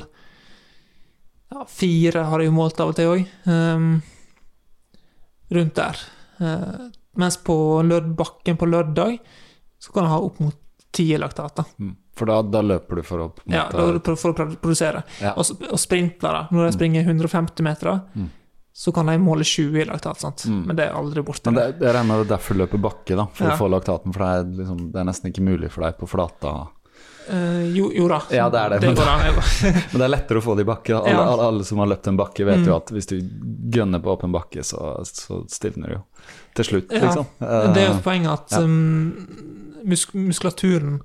4 har jeg jo målt av og til også. Rundt der. Mens på bakken på lørdag så kan jeg ha opp mot 10 laktat da. For da løper du for å for å produsere og sprintler da, når jeg springer 150 meter så kan jeg måle 20 i laktat sant? Men det aldri borte men det regner med derfor løper bakke da for å få laktaten, for det nesten ikke mulig for deg på flata jo da ja det det går an, men det lettere å få det i bakke alle som har løpt en bakke vet jo at hvis du gønner på åpen bakke så stivner du jo til slutt liksom. Det jo et poeng at muskulaturen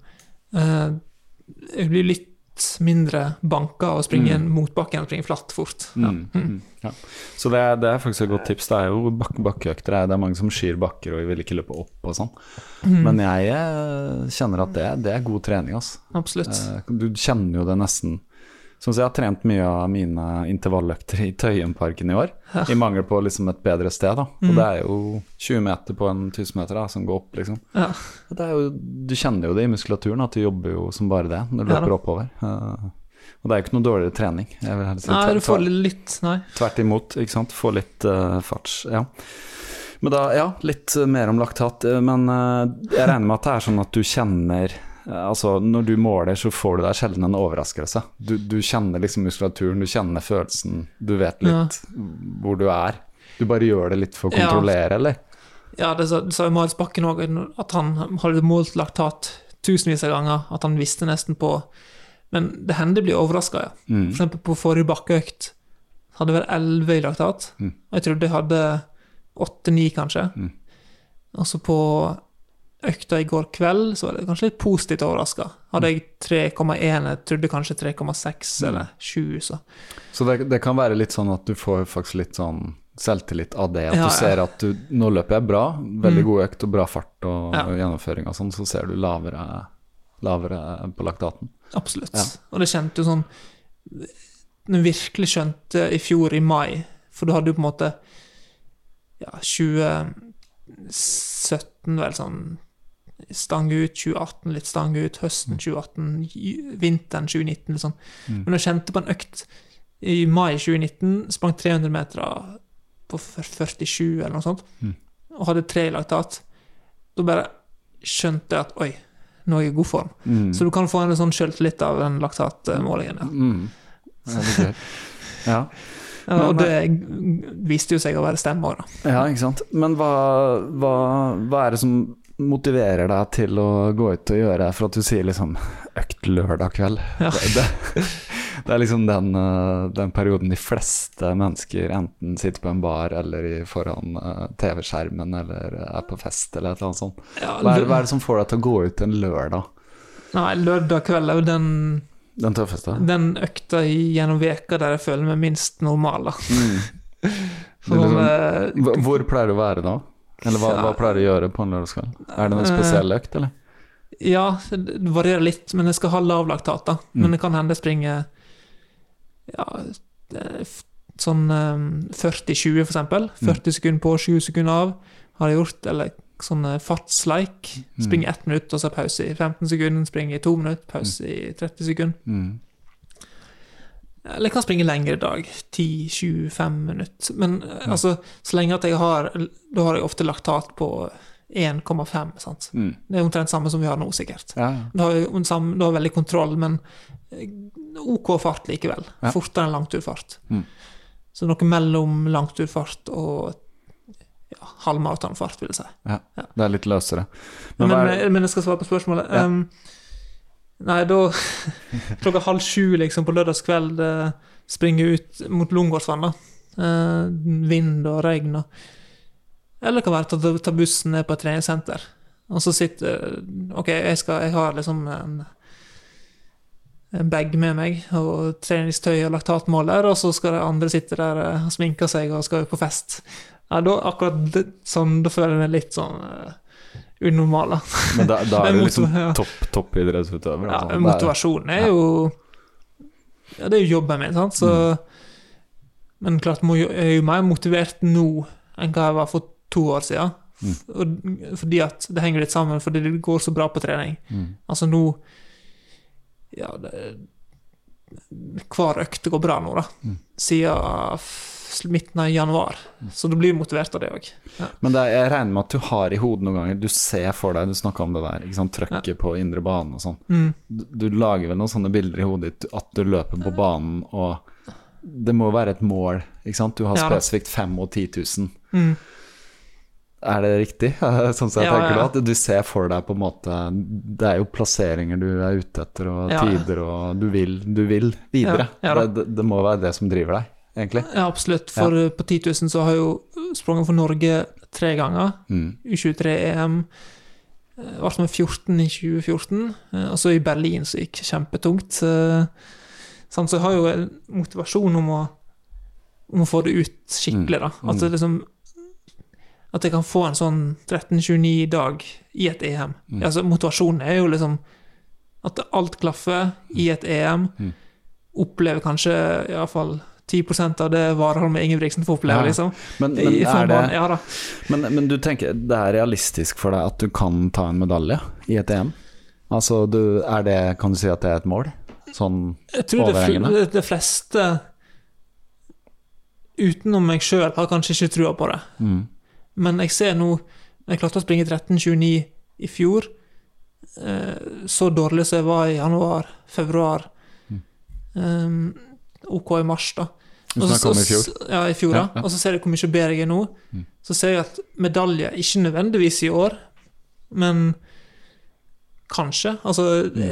blir litt mindre banka og springe mot bakken og springe flatt fort så det faktisk et godt tips det jo bakkeøkter det mange som skyr bakker og vil ikke løpe opp og sånn men jeg kjenner at det god trening altså. Absolutt du kjenner jo det nesten som jeg har trent mye av mine intervalløkter i Tøyenparken i år i mangel på liksom et bedre sted da og det jo 20 meter på en 1000 meter da, som går opp liksom og det jo, du kjenner jo det i muskulaturen at du jobber jo som bare det når du løper oppover og det jo ikke noe dårligere trening jeg vil heller si du får litt tvert imot, ikke sant, få litt farts men da, litt mer om laktat men jeg regner med at det sånn at du kjenner altså når du måler så får du deg sjelden en overraskelse du kjenner liksom muskulaturen, du kjenner følelsen du vet litt hvor du du bare gjør det litt for å kontrollere eller? Det sa jo Marius Bakken også at han hadde målt laktat tusenvis av ganger at han visste nesten på men det hender blir overrasket for eksempel på forrige bakkeøkt hadde vært 11 i laktat og jeg tror det hadde 8-9 kanskje og så på økta i går kveld, så var det kanskje litt positivt overrasket. Hadde jeg 3,1, jeg trodde kanskje 3,6 eller 7. Så det kan være litt sånn at du får faktisk litt sånn selvtillit av det, at du ser at nå løper jeg bra, veldig god økt og bra fart og gjennomføring og sånn, så ser du lavere på laktaten. Absolutt. Og det kjente jo sånn, når jeg virkelig skjønte i fjor i mai, for du hadde jo på en måte 2017 vel sånn stang ut, 2018 litt stang ut, høsten 2018, vinteren 2019 liksom. Men jeg kjente på en økt i mai 2019, sprang 300 meter på 47 eller noe sånt, og hadde 3 i laktat. Da bare skjønte jeg at oi, nå er jeg i god form. Så du kan få en sånn selvtillit av den laktatmålingen. Det er gøy. Ja. Og det viste jo seg å være stemme også, da. Ja, ikke sant. Men hva er det som motiverer deg til å gå ut og gjøre, for at du sier liksom økt lørdag kveld? Ja. Det er liksom den perioden de fleste mennesker enten sitter på en bar eller foran TV-skjermen eller er på fest eller et eller annet sånt. Hva er det som får deg til å gå ut en lørdag? Nei, lørdag kveld er jo den tøffeste. Den økta gjennom veka der jeg føler meg minst normal da. Hvor pleier du å være da? Eller hva pleier du å gjøre på en lørdagskveld? Er det en spesiell økt, eller? Ja, det varierer litt, men jeg skal ha lav laktat da. Men det kan hende jeg springer sånn 40-20 for eksempel. 40 sekunder på, 20 sekunder av har jeg gjort, eller sånn fartsleik. Springer 1 minutt, og så pause i 15 sekunder, springer i 2 minutter, pause i 30 sekunder. Eller jeg kan springe lengre dag, 10-25 minutter. Men altså, så lenge at da har jeg ofte laktat på 1,5, sant? Det er omtrent samme som vi har nå, sikkert. Da har jeg veldig kontroll, men OK fart likevel. Fortere enn langturfart. Så noe mellom langturfart og halvmaratonfart, vil jeg si. Det er litt løsere. Men jeg skal svare på spørsmålet. Nei, da klokka 6:30 liksom på lørdagskveld springer ut mot Lungårdsvann da. Vind og regn eller det kan være å ta bussen ned på et treningssenter og så sitter jeg har liksom en bag med meg og treningstøy og laktatmåler, og så skal de andre sitte der og sminke seg og skal på fest. Da akkurat sånn, da føler jeg meg litt sånn unormale. Men da er du liksom toppidrettsutøver. Motivasjonen er jo det er jo jobben min, sant? Så, men klart jeg er jo mer motivert nå enn hva jeg var for 2 år siden. Fordi at det henger litt sammen, fordi det går så bra på trening. Altså nå hver økte går bra nå da. Siden midten av januar. Så du blir motivert av det også. Men jeg regner med at du har i hodet noen ganger, du ser for deg, du snakker om det der, ikke sant, trøkke på indre bane og sånn. Du lager vel noen sånne bilder i hodet ditt, at du løper på banen, og det må være et mål, ikke sant? Du har spesifikt 5 og 10 000. Er det riktig? Sånn som jeg tenker da, at du ser for deg på en måte, det er jo plasseringer du er ute etter, og tider, og du vil videre. Det må være det som driver deg. Egentlig. Ja, absolutt. For på 10 000 så har jeg jo sprunget for Norge 3 ganger. U23 EM. Vært med 14 i 2014. Og så i Berlin så gikk kjempetungt. Så jeg har jo en motivasjon om å få det ut skikkelig da. At det liksom at jeg kan få en sånn 13-29 dag i et EM. Altså motivasjonen er jo liksom at alt klaffer i et EM. Opplever kanskje i hvert fall 10% av det Warholm og Ingebrigtsen får oppleve, liksom. Men men du tenker, det er realistisk for deg at du kan ta en medalje i et EM? Altså, kan du si at det er et mål? Sånn jeg tror de fleste utenom meg selv har kanskje ikke trua på det. Men jeg ser nå, jeg klarte å springe 13-29 i fjor, så dårlig som jeg var i januar, februar, OK i mars da. Du snakker om i fjor? Ja, i fjor da. Og så ser jeg hvor mye bedre jeg er nå. Så ser jeg at medalje, ikke nødvendigvis i år, men kanskje. Altså,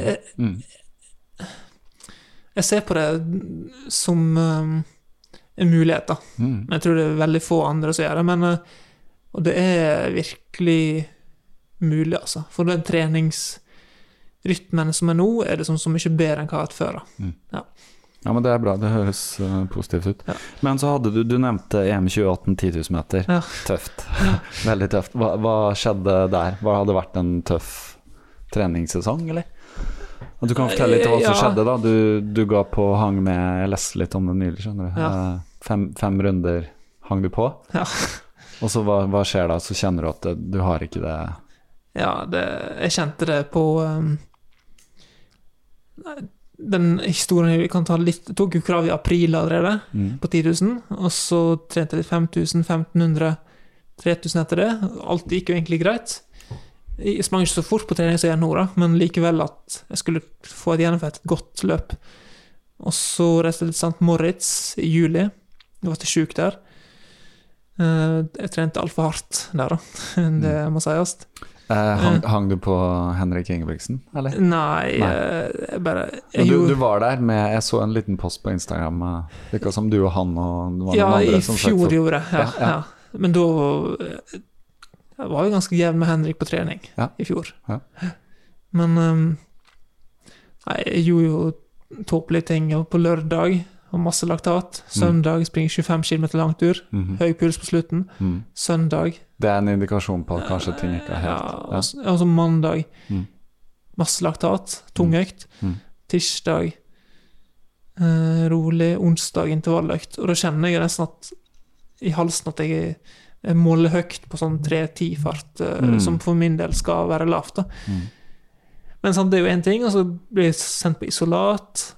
jeg ser på det som en mulighet da. Men jeg tror det er veldig få andre som gjør det, og det er virkelig mulig, altså. For den treningsrytmen som er nå, er det så mye bedre enn hva jeg har hatt før da. Ja, men det er bra, det høres positivt ut. Men så hadde du nevnte EM 2018 10 000 meter. Tøft. Veldig tøft. Hva skjedde der? Hva hadde vært en tøff treningssesong, eller? Og du kan fortelle litt hva som skjedde da. Du ga på, hang med, jeg leste litt om det nylig, skjønner du. 5 runder hang du på. Og så hva skjer da? Så kjenner du at du har ikke det. Ja, jeg kjente det på den historien vi kan ta litt. Tok jo krav i april allerede på 10 000, og så trente jeg 5 000, 1500, 3000 etter det. Alt gikk jo egentlig greit. Jeg sprang ikke så fort på trening som jeg gjør nå da, men likevel at jeg skulle få gjennomført et godt løp. Og så reiste jeg til St. Moritz i juli. Jeg var til syk der. Jeg trente alt for hardt der da, det må sies. Hang du på Henrik Ingebrigtsen, eller? Nei. Jeg bare du var der med, jeg så en liten post på Instagram, ikke som du og han og det var noen andre som i fjor gjorde jeg, men da jeg var jo ganske jevn med Henrik på trening i fjor. Men jeg gjorde jo tåpelige ting på lørdag, og masse laktat. Søndag springer 25 km lang tur, høy puls på slutten. Søndag det er en indikasjon på at kanskje ting ikke er helt altså mandag masse laktat, tungøkt. Tirsdag rolig, onsdag intervalløkt. Og da kjenner jeg nesten at i halsen at jeg måler høyt på sånn 3-10 fart som for min del skal være lavt da. Men sant, det er jo en ting, og så blir jeg sendt på isolat.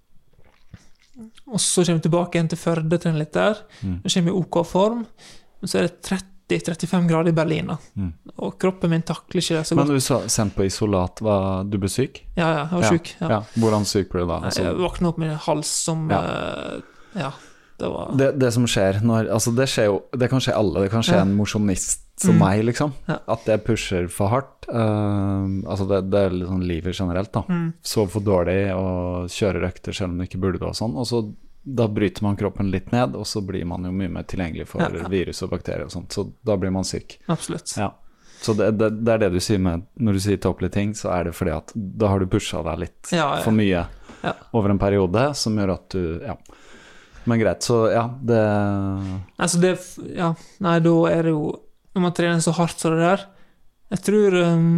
Og så kommer jeg tilbake igjen til Førde, trener litt der. Så kommer jeg i OK form, men så er det 30-35 grader i Berlin da. Og kroppen min takler ikke det så godt. Men du sa sendt på isolat, du ble syk? Ja, jeg var syk. Hvordan syk ble du da? Altså, jeg vaknet opp med hals som det var det som skjer når, altså det skjer jo, det kan skje alle, det kan skje en mosjonist som meg liksom, at det pusher for hardt, altså det er litt sånn livet generelt da, sov for dårlig og kjører økter selv om du ikke burde det og sånn, og så da bryter man kroppen litt ned, og så blir man jo mye mer tilgjengelig for virus og bakterier og sånt, så da blir man syk. Absolutt. Så det er det du sier med, når du sier tåpelige ting, så er det fordi at da har du pushet deg litt for mye over en periode, som gjør at du, men greit, så det altså det, nei, da er det jo når man trener så hardt som det der jeg tror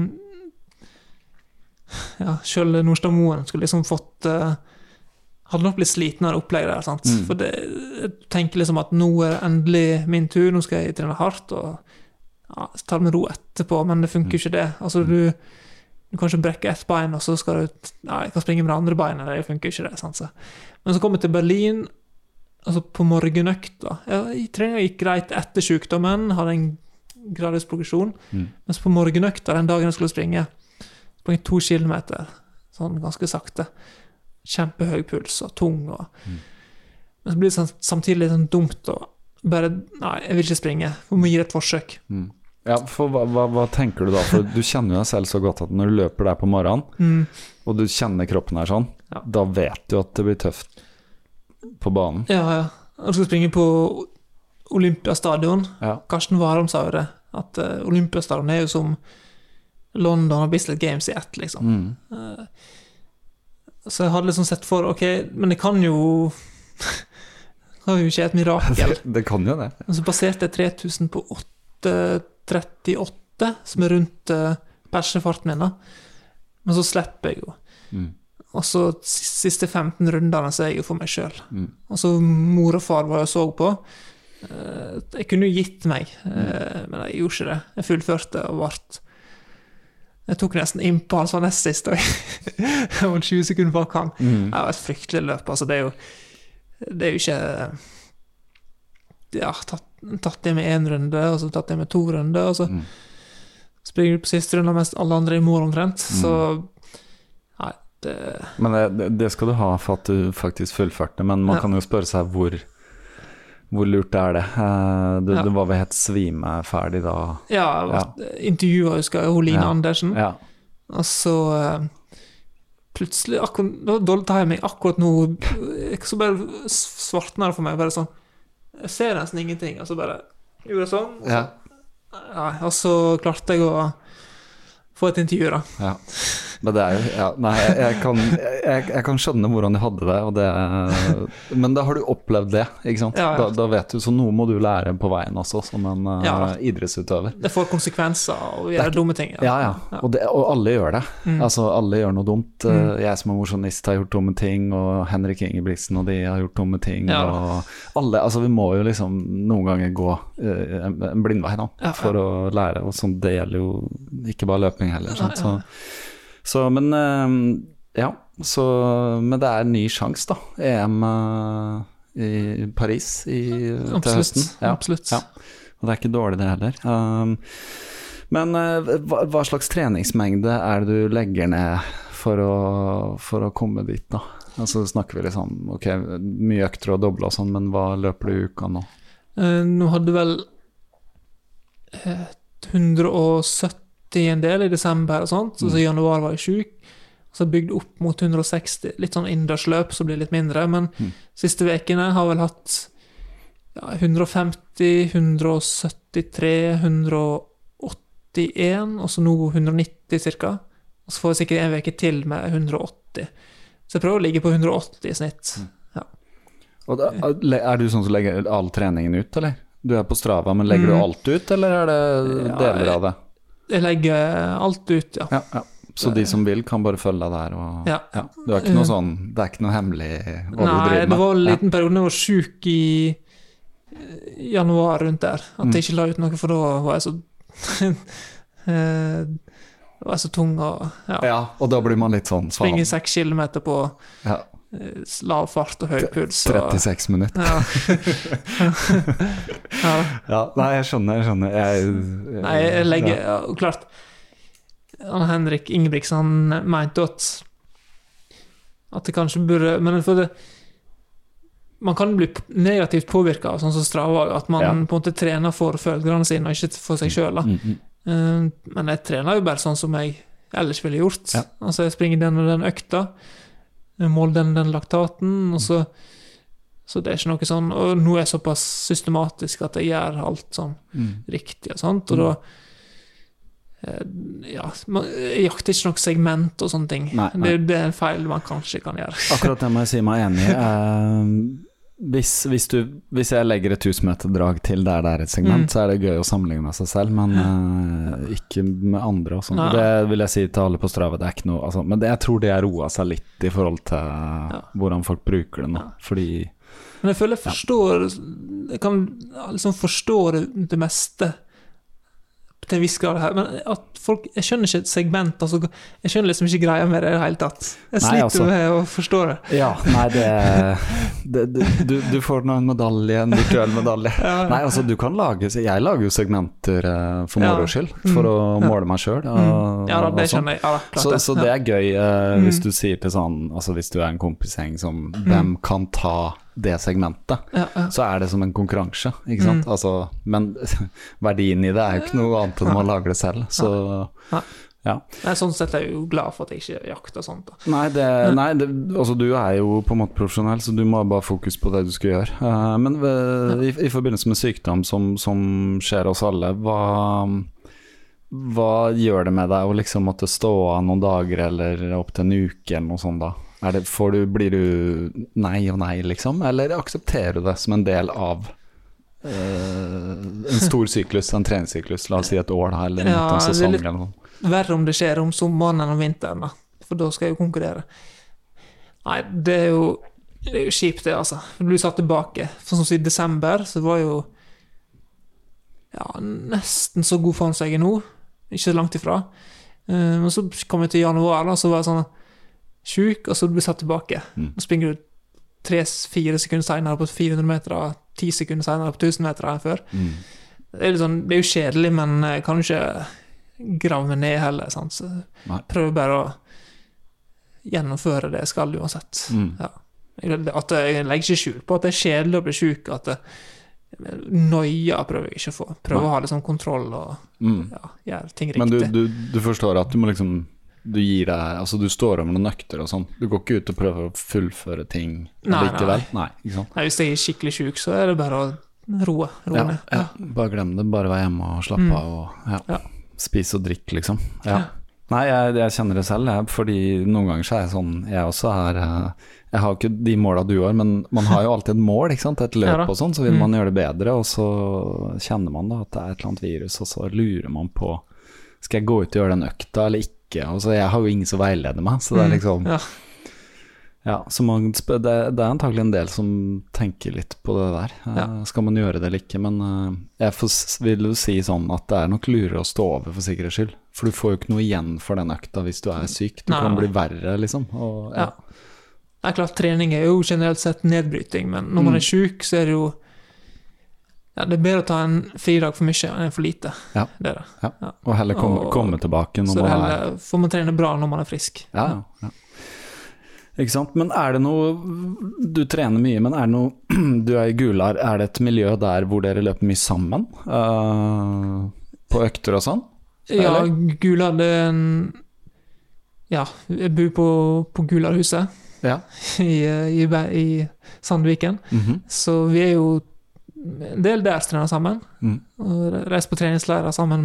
selv Nordstad Moen skulle liksom fått hadde nok blitt sliten av opplegget der, sant? For jeg tenker liksom at nå er endelig min tur, nå skal jeg trene hardt og ta det med ro etterpå, men det funker ikke det, altså du kan ikke brekke ett bein og så skal du, jeg kan springe med det andre beinet, det funker ikke det, sant? Så. Men så kom jeg til Berlin altså på morgenøkt da. Treningen gikk greit etter sykdommen, hadde en gradvis progresjon, mens på morgenøkta den dagen jeg skulle springe 2 kilometer, sånn ganske sakte, kjempehøy puls og tung, men så blir det samtidig litt sånn dumt og bare, nei, jeg vil ikke springe, jeg må gi det et forsøk. Ja, for hva tenker du da? For du kjenner jo deg selv så godt at når du løper der på morgenen, og du kjenner kroppen her sånn, da vet du at det blir tøft på banen. Ja. Jeg skal springe på Olympiastadion. Karsten Warholm sa jo det, at Olympiastadion er jo som London og Bislett Games i ett, liksom. Så jeg hadde liksom sett for, ok, men det kan jo skje et mirakel. Det kan jo det. Og så baserte jeg 3000 på 8.38, som er rundt persefarten min da. Men så slipper jeg jo. Og så siste 15 rundene så er jeg jo for meg selv. Og så mor og far var jeg så på. Jeg kunne jo gitt meg, men jeg gjorde ikke det. Jeg fullførte og vart. Jeg tok nesten inn på han som var nest sist. Jeg var 20 sekunder bak han. Det var et fryktelig løp. Altså, det er jo ikke tatt det med 1 runde, og så tatt det med 2 runder, og så springer du på siste runde mens alle andre er i mål omtrent. Så men det skal du ha for at du faktisk fullførte, men man kan jo spørre seg hvor lurt er det? Det var vel helt svimeferdig da? Intervjuet husker jeg Line Andersen, og så plutselig, da dårlig timing akkurat nå, så bare svartner det for meg, bare sånn, jeg ser nesten ingenting, og så bare gjorde jeg sånn, og så klarte jeg å få et intervju da. Ja. Men det jo, ja, nei, jeg kan skjønne hvordan de hadde det, og det men da har du opplevd det, ikke sant? Ja. Da vet du, så noe må du lære på veien også, som en idrettsutøver. Det får konsekvenser å gjøre dumme ting. Ja. Og alle gjør det. Altså, alle gjør noe dumt. Jeg som er mosjonist har gjort dumme ting, og Henrik Ingebrigtsen og de har gjort dumme ting, og alle, altså vi må jo liksom noen ganger gå en blindvei da, for å lære, og sånn, det gjelder jo ikke bare løping heller, sant? Men det en ny sjans da, EM i Paris til høsten. Absolutt. Ja. Og det ikke dårlig det heller. Men hva slags treningsmengde det du legger ned for å komme dit da? Altså snakker vi liksom, ok, mye økter og doble og sånn, men hva løper du i uka nå? Nå hadde vel 170 en del i desember og sånt, så januar var jeg syk, så bygde opp mot 160, litt sånn innendørsløp, så blir det litt mindre, men siste vekene har vel hatt 150, 173, 181, og så nå 190 cirka, og så får jeg sikkert en veke til med 180, så jeg prøver å ligge på 180 i snitt. Ja. Og da, du sånn som legger all treningen ut, eller? Du på Strava, men legger du alt ut, eller det deler av det? Jeg legger alt ut, ja. Så de som vil kan bare følge deg der og, Du ikke noe sånn, det ikke noe hemmelig hva du driver med? Nei, det var en liten periode jeg var syk i januar rundt der, at jeg ikke la ut noe, for da var jeg så det var så tung og da blir man litt sånn springe 6 kilometer på lav fart og høy puls 36 minutter nei, jeg skjønner nei, jeg legger klart Henrik Ingebrigtsen han mente at det kanskje burde, men for det man kan bli negativt påvirket sånn som Strava, at man på en måte trener for følgerne sine og ikke for seg selv da. Men jeg trener jo bare sånn som jeg ellers ville gjort altså jeg springer den og den økta mål den laktaten og så det ikke noe sånn og nå jeg såpass systematisk at jeg gjør alt sånn riktig og sånt og da jeg jakter ikke noe segment og sånne ting. Nei. Det en feil man kanskje kan gjøre. Akkurat det må jeg si meg enig i. Hvis jeg legger et 1000-meter-drag til der det et segment, så det gøy å sammenligne seg selv, men ikke med andre og sånt. Det vil jeg si til alle på Strava, det ikke noe, altså, men jeg tror det roet seg litt i forhold til hvordan folk bruker det nå, fordi men jeg føler jeg kan liksom forstå det meste til en viss grad her, men at folk, jeg skjønner ikke et segment, altså, jeg skjønner liksom ikke greia med det i det hele tatt. Jeg sliter med å forstå det. Ja, nei, du får en medalje, en virtuell medalje. Nei, altså, du kan jeg lager jo segmenter for moro skyld, for å måle meg selv. Det skjønner jeg. Klart så det gøy hvis du sier til sånn, altså hvis du en kompisgjeng som hvem kan ta det segmentet, så det som en konkurranse, ikke sant? Altså, men verdien i det jo ikke noe annet enn man lager det selv, så sånn sett jeg jo glad for at jeg ikke jakter sånt da. Nei, altså du jo på en måte profesjonell, så du må bare fokus på det du skal gjøre, men i forbindelse med sykdom som skjer oss alle, hva gjør det med deg å liksom måtte stå av noen dager eller opp til en uke eller noe sånt da? Blir du nei og nei liksom, eller aksepterer du det som en del av en stor syklus, en treningssyklus, la oss si et år da, eller en sesong eller noe. Verre om det skjer om sommeren enn om vinteren da, for da skal jeg jo konkurrere. Nei, det er jo kjipt det altså, du blir satt tilbake, for som i desember så var jo nesten så god form som jeg nå, ikke så langt ifra, men så kom jeg til januar da, så var jeg sånn sjuk, og så blir du satt tilbake. Og springer du 3-4 sekunder senere på 400 meter, 10 sekunder senere på 1000 meter enn før. Det jo kjedelig, men jeg kan jo ikke grave meg ned heller, sant? Så jeg prøver bare å gjennomføre det jeg skal uansett. At jeg legger ikke skjul på at det kjedelig å bli sjuk, at nøya prøver jeg ikke å få. Prøver å ha litt sånn kontroll og gjøre ting riktig. Men du forstår at du må liksom du gir deg, altså du står over noen nøkter og sånn, du går ikke ut og prøver å fullføre ting likevel? Nei, ikke sant? Nei, hvis jeg skikkelig syk, så det bare å roe ned. Bare glem det, bare være hjemme og slappe av og spise og drikke liksom. Nei, jeg kjenner det selv, fordi noen ganger så er jeg sånn, jeg også jeg har jo ikke de målene du har, men man har jo alltid et mål, ikke sant, et løp og sånn, så vil man gjøre det bedre, og så kjenner man da at det er et eller annet virus, og så lurer man på, skal jeg gå ut og gjøre den økta eller ikke, og så jeg har jo ingen som veileder meg, så det er liksom, ja, så det er antagelig en del som tenker litt på det der. Skal man gjøre det eller ikke, men jeg vil jo si sånn at det er nok lurere å stå over for sikkerhets skyld, for du får jo ikke noe igjen for den økta hvis du er syk, du kan bli verre liksom. Og, Det er klart, trening er jo generelt sett nedbryting, men når man er syk så er det jo, det er bedre å ta en fridag for mye enn for lite. Ja, det er det. Ja. Og heller komme tilbake når man heller får man trene bra når man er frisk. Ja. Ikke sant, men er det noe, du trener mye, men er det noe, du er i Gular, er det et miljø der hvor dere løper mye sammen, på økter og sånn? Ja, Gular, det er jeg bor på Gularhuset, i Sandviken, så vi er jo en del der trener sammen, og reiser på treningsleirer sammen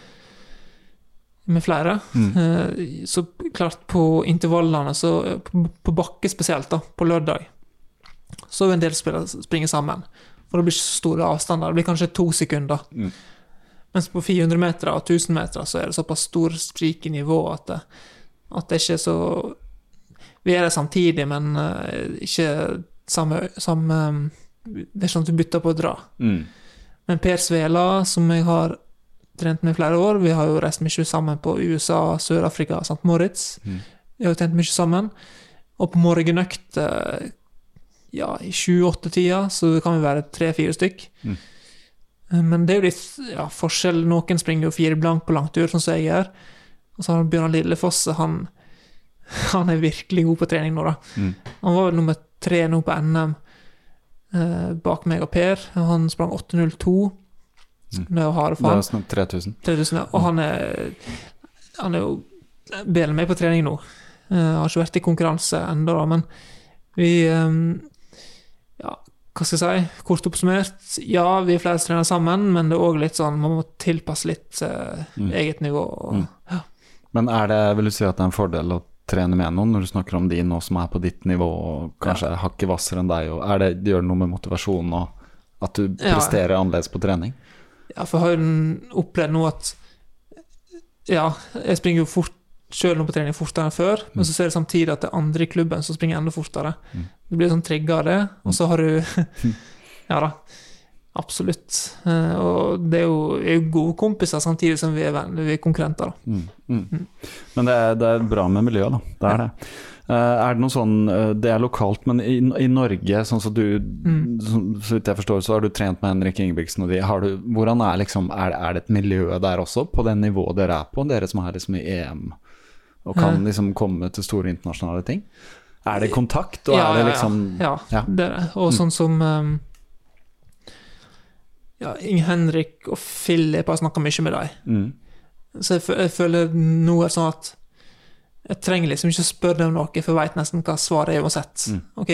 med flere. Så klart på intervallene, så på bakke spesielt da, på lørdag, så er en del spillere springer sammen, for det blir så store avstander, det blir kanskje 2 sekunder. Mens på 400 meter og 1000 meter så er det såpass stor sprik i nivå at det ikke er så, vi er det samtidig, men ikke samme det er sånn at du bytter på å dra. Men Per Svela, som jeg har trent med flere år, vi har jo reist mye sammen på USA, Sør-Afrika, St. Moritz. Vi har jo trent mye sammen. Og på morgenøkt, i 7-8-tida, så kan vi være 3-4 stykk. Men det er jo litt forskjell. Noen springer jo 4 blank på langtur, sånn som jeg gjør. Og så har Bjørn Lillefosse, han er virkelig god på trening nå da. Han var vel nummer 3 nå på NM bak meg og Per, og han sprang 8.02. Det er snart 3000. Og han er jo bedre enn meg på trening nå. Har ikke vært i konkurranse enda da, men vi hva skal jeg si, kort oppsummert, vi er flere trener sammen, men det er også litt sånn, man må tilpasse litt eget nivå. Men vil du si at det er en fordel å trene med noen når du snakker om de nå som er på ditt nivå og kanskje hakket vassere enn deg, og gjør det noe med motivasjonen og at du presterer annerledes på trening? Ja, for jeg har opplevd nå at jeg springer jo fort selv nå på trening fortere enn før, men så ser jeg samtidig at det er andre i klubben som springer enda fortere. Du blir sånn trigget av det, og så har du absolutt. Og det er jo gode kompiser samtidig som vi er konkurrenter da. Men det er bra med miljøet da, det er det. Er det noe sånn, det er lokalt, men i Norge, sånn som du, så vidt jeg forstår, så har du trent med Henrik Ingebrigtsen, og hvordan er liksom, er det et miljø der også, på det nivået dere er på, dere som er liksom i EM, og kan liksom komme til store internasjonale ting? Er det kontakt, og er det liksom... Ja, det er det. Og sånn som Inge Henrik og Philip har snakket mye med deg. Så jeg føler nå er sånn at jeg trenger liksom ikke spørre dem om noe, for jeg vet nesten hva svaret er uansett. Ok,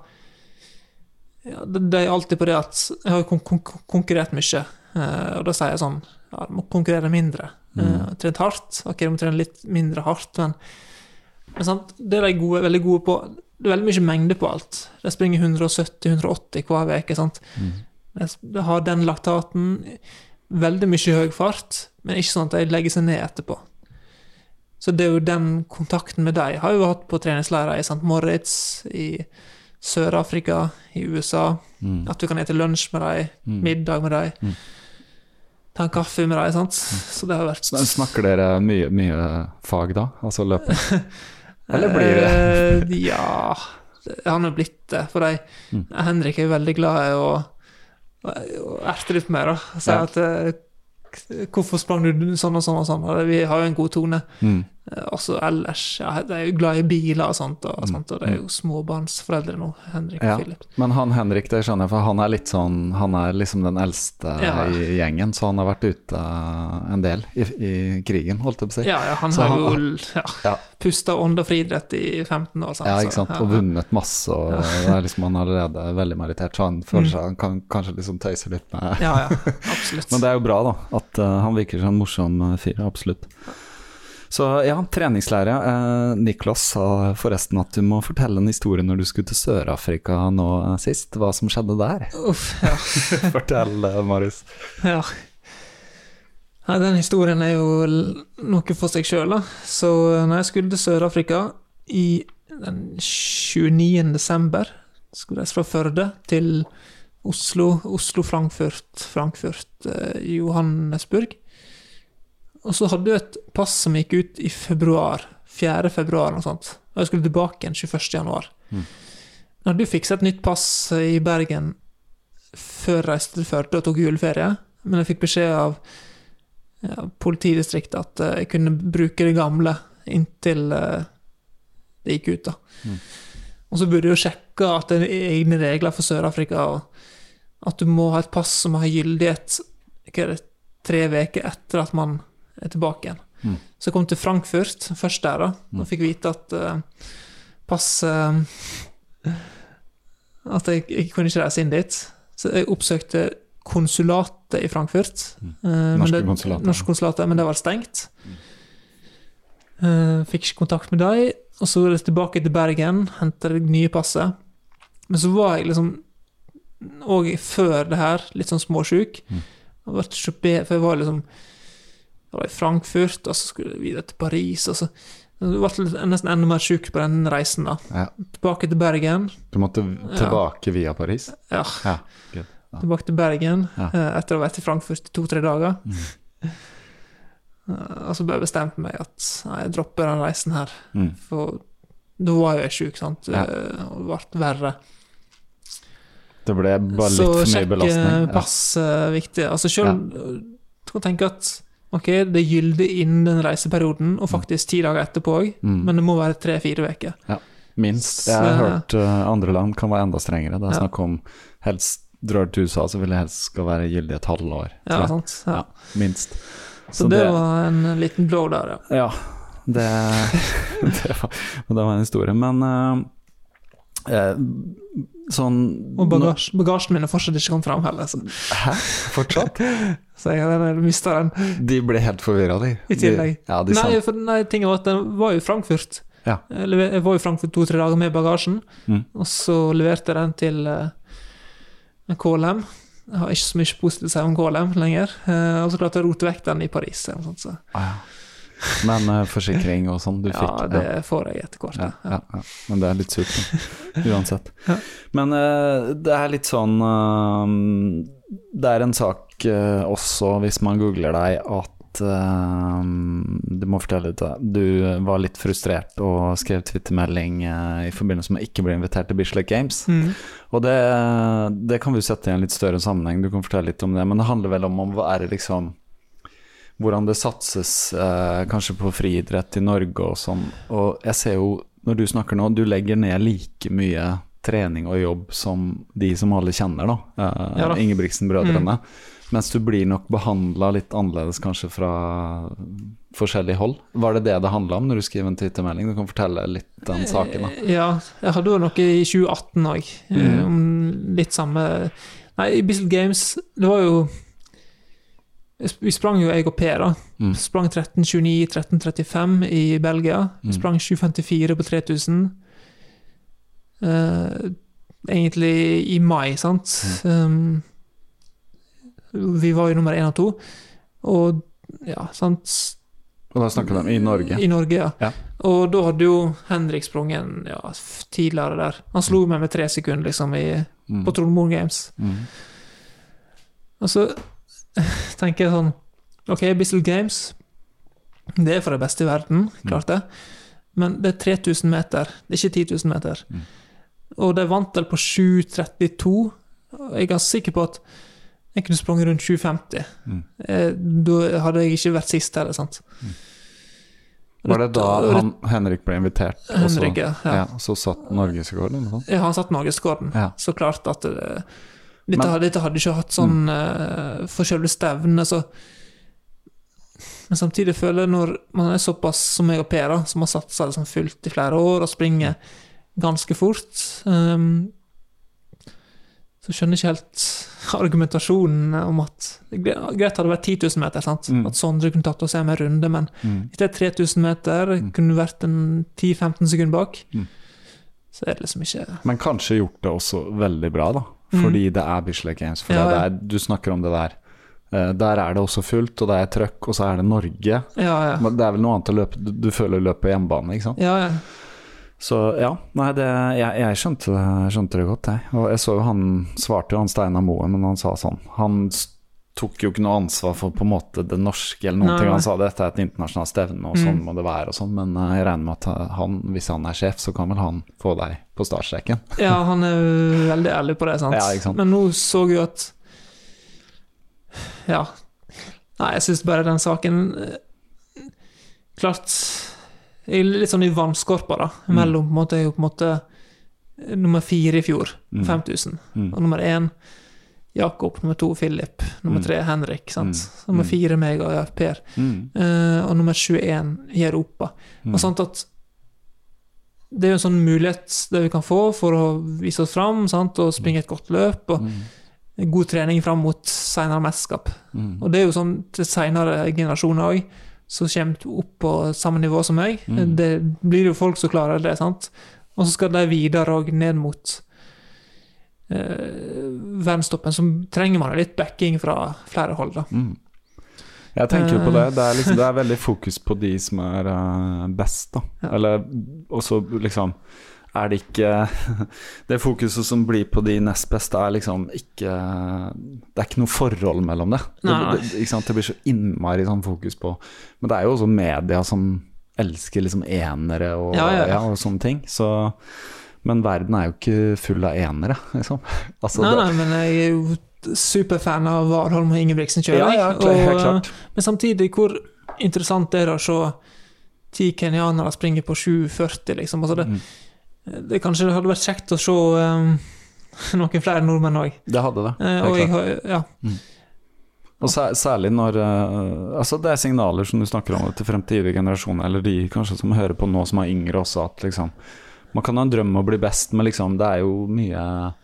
det er alltid på det at jeg har konkurrert mye, og da sier jeg sånn, du må konkurrere mindre. Trent hardt, ok, du må trene litt mindre hardt, men sant, det er de veldig gode på, det er veldig mye mengde på alt. De springer 170-180 hver veke, sant? Det har den laktaten, veldig mye høy fart, men ikke sånn at de legger seg ned etterpå. Så det er jo den kontakten med deg har jo hatt på treningsleirer i St. Moritz, i Sør-Afrika, i USA, at du kan ete lunsj med deg, middag med deg, ta en kaffe med deg, sant? Så det har vært... Snakker dere mye fag da, altså løpe? Eller blir det? Han har blitt det, for Henrik er jo veldig glad i å erte litt mer, da. Så at hvorfor sprang du sånn og sånn og sånn, vi har jo en god tone. Også ellers, de er jo glad i biler og sånt, og det er jo småbarnsforeldre nå, Henrik og Philip. Men Henrik, det skjønner jeg, for han er litt sånn, han er liksom den eldste i gjengen, så han har vært ute en del i krigen, holdt jeg på å si. Han har jo pustet ånd og friidrett i 15 år. Sant? Ja, ikke sant, og vunnet masse, og det er liksom, han er allerede veldig meritert, så han føler seg, han kan kanskje liksom tøyse litt med... Ja, absolutt. Men det er jo bra da, at han virker som en morsom fyr, absolutt. Så ja, treningslære. Niklas sa forresten at du må fortelle en historie når du skulle til Sør-Afrika nå sist. Hva som skjedde der? Uff, ja. Fortell, Marius. Ja. Ja, den historien er jo noe for seg selv da. Så når jeg skulle til Sør-Afrika i den 29. desember, skulle jeg fra Førde til Oslo, Frankfurt, Johannesburg. Og så hadde jeg et pass som gikk ut i 4. februar og sånt. Og jeg skulle tilbake igjen 21. januar. Jeg hadde jo fikset et nytt pass i Bergen før jeg reiste til Førde og tok juleferie, men jeg fikk beskjed av politidistriktet at jeg kunne bruke det gamle inntil det gikk ut da. Og så burde jeg jo sjekke at det er egne regler for Sør-Afrika, og at du må ha et pass som har gyldighet 3 uker etter at man er tilbake igjen. Så jeg kom til Frankfurt først der da, og fikk vite at at jeg kunne ikke reise inn dit. Så jeg oppsøkte konsulatet i Frankfurt. Norske konsulatet, men det var stengt. Fikk ikke kontakt med deg, og så var jeg tilbake til Bergen, hentet det nye passet. Men så var jeg liksom, og før det her, litt sånn småsjuk. For jeg var liksom, jeg var i Frankfurt, og så skulle jeg videre til Paris, og så jeg var nesten enda mer syk på den reisen da. Ja. Tilbake til Bergen. Du måtte tilbake via Paris? Ja. Good. Ja. Tilbake til Bergen, etter å ha vært i Frankfurt i 2-3 dager. Og så ble jeg bestemt meg at jeg dropper den reisen her. For da var jeg syk, sant? Det ble verre. Det ble bare litt for mye belastning. Så sjekke pass viktig. Altså selv, du kan tenke at ok, det er gyldig innen den reiseperioden, og faktisk 10 dager etterpå også, men det må være 3-4 uker. Ja, minst. Jeg har hørt andre land kan være enda strengere. Det er snakk om helst drar til USA, så vil det helst skal være gyldig et halvt år. Ja, sant. Ja, minst. Så det var en liten blow der, ja. Ja, det var en historie. Men sånn... Og bagasjen min er fortsatt ikke kommet frem heller. Så. Hæ? Fortsatt? Så jeg mistet den. De ble helt forvirret, de. I tillegg. Nei, tingen var at den var jo i Frankfurt. Ja. Jeg var i Frankfurt 2-3 dager med bagasjen, og så leverte jeg den til KLM. Jeg har ikke så mye positivt å si om KLM lenger. Og så klarte jeg å rote vekk den i Paris. Eller sånt, så. Men forsikring og sånn du fikk? Ja, det får jeg etter hvert. Ja. Men det er litt surt uansett. Men det er litt sånn det er en sak også hvis man googler deg at du må fortelle litt. Du var litt frustrert og skrev Twitter-melding i forbindelse med å ikke bli invitert til Bislett Games. Og det kan vi sette i en litt større sammenheng. Du kan fortelle litt om det, men det handler vel om hva er det liksom hvordan det satses kanskje på friidrett i Norge og sånn. Og jeg ser jo, når du snakker nå, du legger ned like mye trening og jobb som de som alle kjenner da, Ingebrigtsen-brødrene. Mens du blir nok behandlet litt annerledes kanskje fra forskjellig hold. Var det det handlet om når du skriver en Twitter-melding? Du kan fortelle litt den saken da. Ja, jeg hadde jo noe i 2018 også, om litt samme... Nei, i Bislett Games, det var jo... Vi sprang jo jeg og Per da. Sprang 13.29, 13.35 i Belgia. Vi sprang 7.54 på 3000. Egentlig i mai, sant? Vi var jo nummer 1 og 2. Og ja, sant? Og da snakket de om i Norge? I Norge, ja. Og da hadde jo Henrik sprunget tidligere der. Han slo meg med 3 sekunder liksom på Trondheim Games. Og så tenker jeg sånn, ok, Bislett Games, det er for det beste i verden, klart det, men det er 3000 meter, det er ikke 10 000 meter. Og det vant vel på 7.32, og jeg er sikker på at jeg kunne sprunget rundt 7.50. Da hadde jeg ikke vært sist her, sant? Var det da Henrik ble invitert? Henrik, ja. Så satt Norgesrekorden? Ja, han satt Norgesrekorden. Så klart at dette hadde ikke hatt sånn forskjellige stevne, så men samtidig føler jeg når man er såpass som jeg og Per da, som har satt seg liksom fullt i flere år og springer ganske fort, så skjønner jeg ikke helt argumentasjonen om at det greit hadde vært 10 000 meter, sant? At Sondre kunne tatt og se med en runde, men hvis det er 3000 meter, kunne vært en 10-15 sekunder bak, så er det liksom ikke... Men kanskje gjort det også veldig bra da, fordi det Bislett Games, for det er, du snakker om det der er det også fullt, og det trøkk, og så det Norge. Men det vel noe annet å løpe, du føler løp på hjemmebane, ikke sant? Ja. Så ja, nei, jeg skjønte det godt, jeg. Og jeg så jo han svarte jo han Steinar Moe, men han sa sånn, han tok jo ikke noe ansvar for på en måte det norske eller noen ting. Han sa dette et internasjonalt stevne, og sånn må det være og sånn, men jeg regner med at han, hvis han sjef, så kan vel han få deg på startstreken. Ja, han veldig ærlig på det, sant? Ja, ikke sant? Men nå så jeg jo at nei, jeg synes bare den saken klart litt sånn i vannskorpa da, mellom på en måte nummer 4 i fjor, 5000, og nummer 1 Jakob, nummer 2 Philip, nummer 3 Henrik, sant? Nummer 4 meg og Per, og nummer 21 i Europa. Og sånt at det jo en sånn mulighet det vi kan få for å vise oss fram, sant? Og springe et godt løp, og god trening fram mot senere mesterskap. Og det jo sånn til senere generasjoner også, så kommer opp på samme nivå som meg. Det blir jo folk som klarer det, sant? Og så skal de videre og ned mot verdenstoppen, så trenger man litt backing fra flere hold da. Jeg tenker jo på det, liksom, det veldig fokus på de som best da. Eller også liksom det ikke det fokuset som blir på de nest beste liksom ikke det ikke noe forhold mellom det. Ikke sant? Det blir så innmari sånn fokus på, men det jo også media som elsker liksom enere og, og sånne ting, så men verden jo ikke full av enere liksom. Altså, nei, men jeg jo superfan av Warholm og Ingebrigtsen kjøring, klart. Men samtidig hvor interessant det å se 10 kenianere springe på 7,40 liksom, altså det kanskje hadde vært kjekt å se noen flere nordmenn også. Det hadde det. Og særlig når altså det signaler som du snakker om til fremtidige generasjoner, eller de kanskje som hører på nå som yngre også, at liksom, man kan ha en drøm om å bli best, men liksom, det jo mye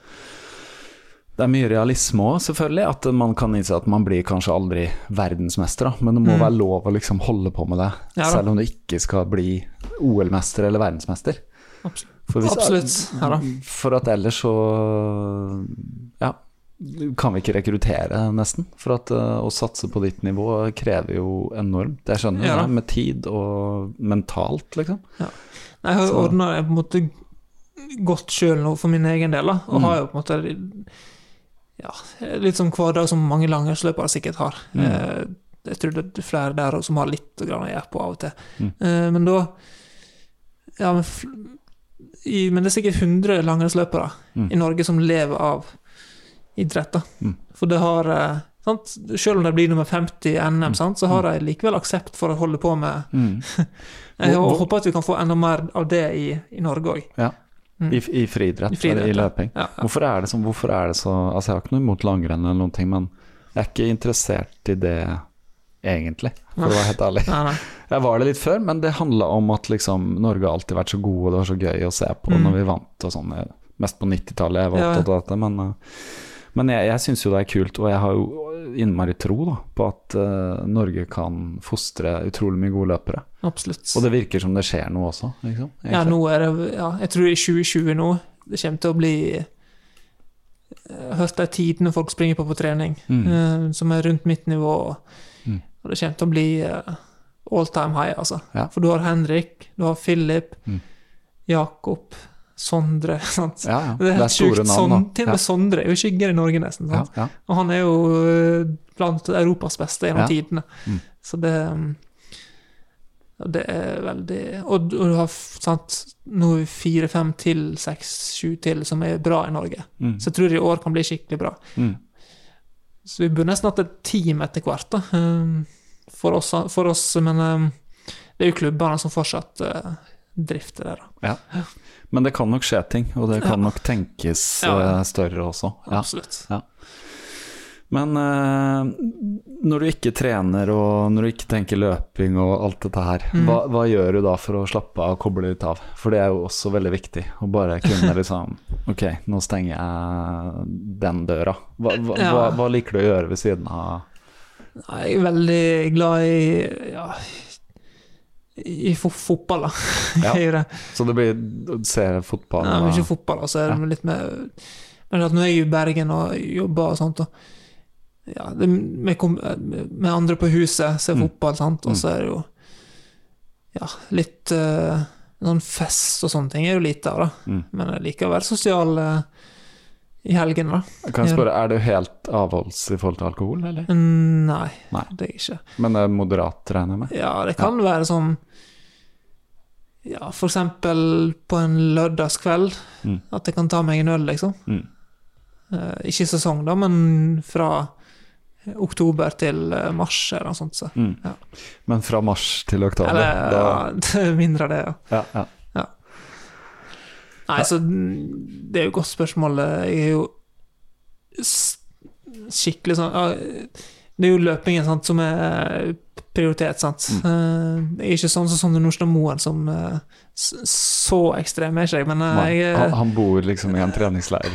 realisme også, selvfølgelig, at man kan innse at man blir kanskje aldri verdensmester, da, men det må være lov å liksom holde på med det, selv om du ikke skal bli OL-mester eller verdensmester. Absolutt, for at ellers så kan vi ikke rekruttere nesten, for at å satse på ditt nivå krever jo enormt, jeg skjønner det, med tid og mentalt liksom. Jeg har jo ordnet på en måte godt selv nå for min egen del, og har jo på en måte litt som hver dag som mange langrensløpere sikkert har. Jeg tror det flere der som har litt å gjøre på av og til, men da men det sikkert 100 langrensløpere i Norge som lever av idrett da. For det har sant? Selv om det blir nummer 50 i NM, sant? Så har de likevel aksept for å holde på med jeg håper at vi kan få enda mer av det i Norge også. I friidrett, i løping. Hvorfor det så, altså jeg har ikke noe imot langrenn eller noen ting, men jeg ikke interessert i det egentlig, for å være helt ærlig. Jeg var det litt før, men det handlet om at liksom, Norge har alltid vært så god, og det var så gøy å se på når vi vant og sånn, mest på 90-tallet jeg var opptatt av dette, men jeg synes jo det kult, og jeg har jo innmari tro da, på at Norge kan fostre utrolig mye gode løpere. Absolutt. Og det virker som det skjer noe også, liksom. Nå det, jeg tror i 2020 nå, det kommer til å bli hørt de tidene folk springer på trening, som rundt mitt nivå, og det kommer til å bli all time high, altså. For du har Henrik, du har Philip, Jakob, Sondre, sant? Det store navn, til og med Sondre jo skygger i Norge nesten, sant? Og han jo blant Europas beste gjennom tidene. Så det veldig, og du har sant, nå 4-5 til, 6-7 til som bra i Norge. Så jeg tror i år kan bli skikkelig bra. Så vi burde nesten hatt et team etter hvert da. For oss, men det jo klubberne som fortsatt drifter det da. Men det kan nok skje ting, og det kan nok tenkes større også. Absolutt. Men når du ikke trener, og når du ikke tenker løping og alt dette her, hva gjør du da for å slappe av og koble litt av? For det er jo også veldig viktig, å bare kunne liksom, ok, nå stenger jeg den døra. Hva liker du å gjøre ved siden av? Jeg er veldig glad i fotball da. Jeg gjør det. Så det blir å se fotball? Ja, men ikke fotball, så er det litt mer... Men at når jeg er i Bergen og jobber og sånt, med andre på huset, ser fotball, sant? Og så er det jo litt sånn fest og sånne ting er jo lite av da. Men jeg liker å være sosial i helgen da. Kan jeg spørre, er du helt avholds i forhold til alkohol, eller? Nei, det er ikke. Men det er moderat, regner jeg med? Ja, det kan være sånn, for eksempel på en lørdagskveld, at jeg kan ta meg en øl, liksom. Ikke i sesong da, men fra oktober til mars eller noe sånt. Så. Men fra mars til oktober? Eller, det er mindre det, ja. Nei, så det er jo et godt spørsmål. Jeg er jo skikkelig sånn... Det er jo løpingen, sant, som er prioritet, sant. Jeg er ikke sånn som Nordstrand Moen, som så ekstrem er ikke jeg, men han bor liksom i en treningsleir.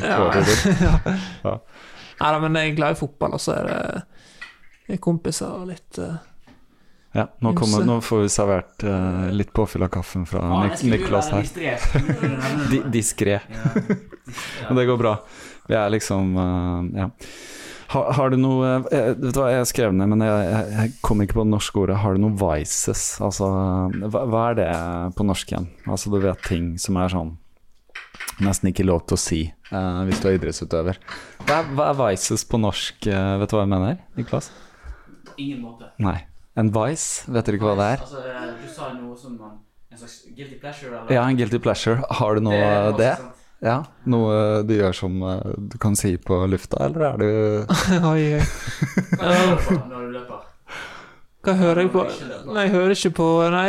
Nei, men jeg er glad i fotball, og så er det kompiser og litt... nå får vi servert litt påfyll av kaffen fra Niklas her. Diskret. Men det går bra. Vi er liksom, Har du noe, vet du hva jeg skrev ned, men jeg kom ikke på det norske ordet. Har du noen vices? Altså, hva er det på norsk igjen? Altså, du vet ting som er sånn, nesten ikke lov til å si hvis du er idrettsutøver. Hva er vices på norsk? Vet du hva jeg mener, Niklas? Ingen måte. Nei. En vice, vet dere ikke hva det er? Altså, du sa noe som en slags guilty pleasure, eller? Ja, en guilty pleasure. Har du noe det? Ja, noe du gjør som du kan si på lufta, eller er du... Oi. Når du løper? Hva hører jeg på? Nei, jeg hører ikke på... Nei,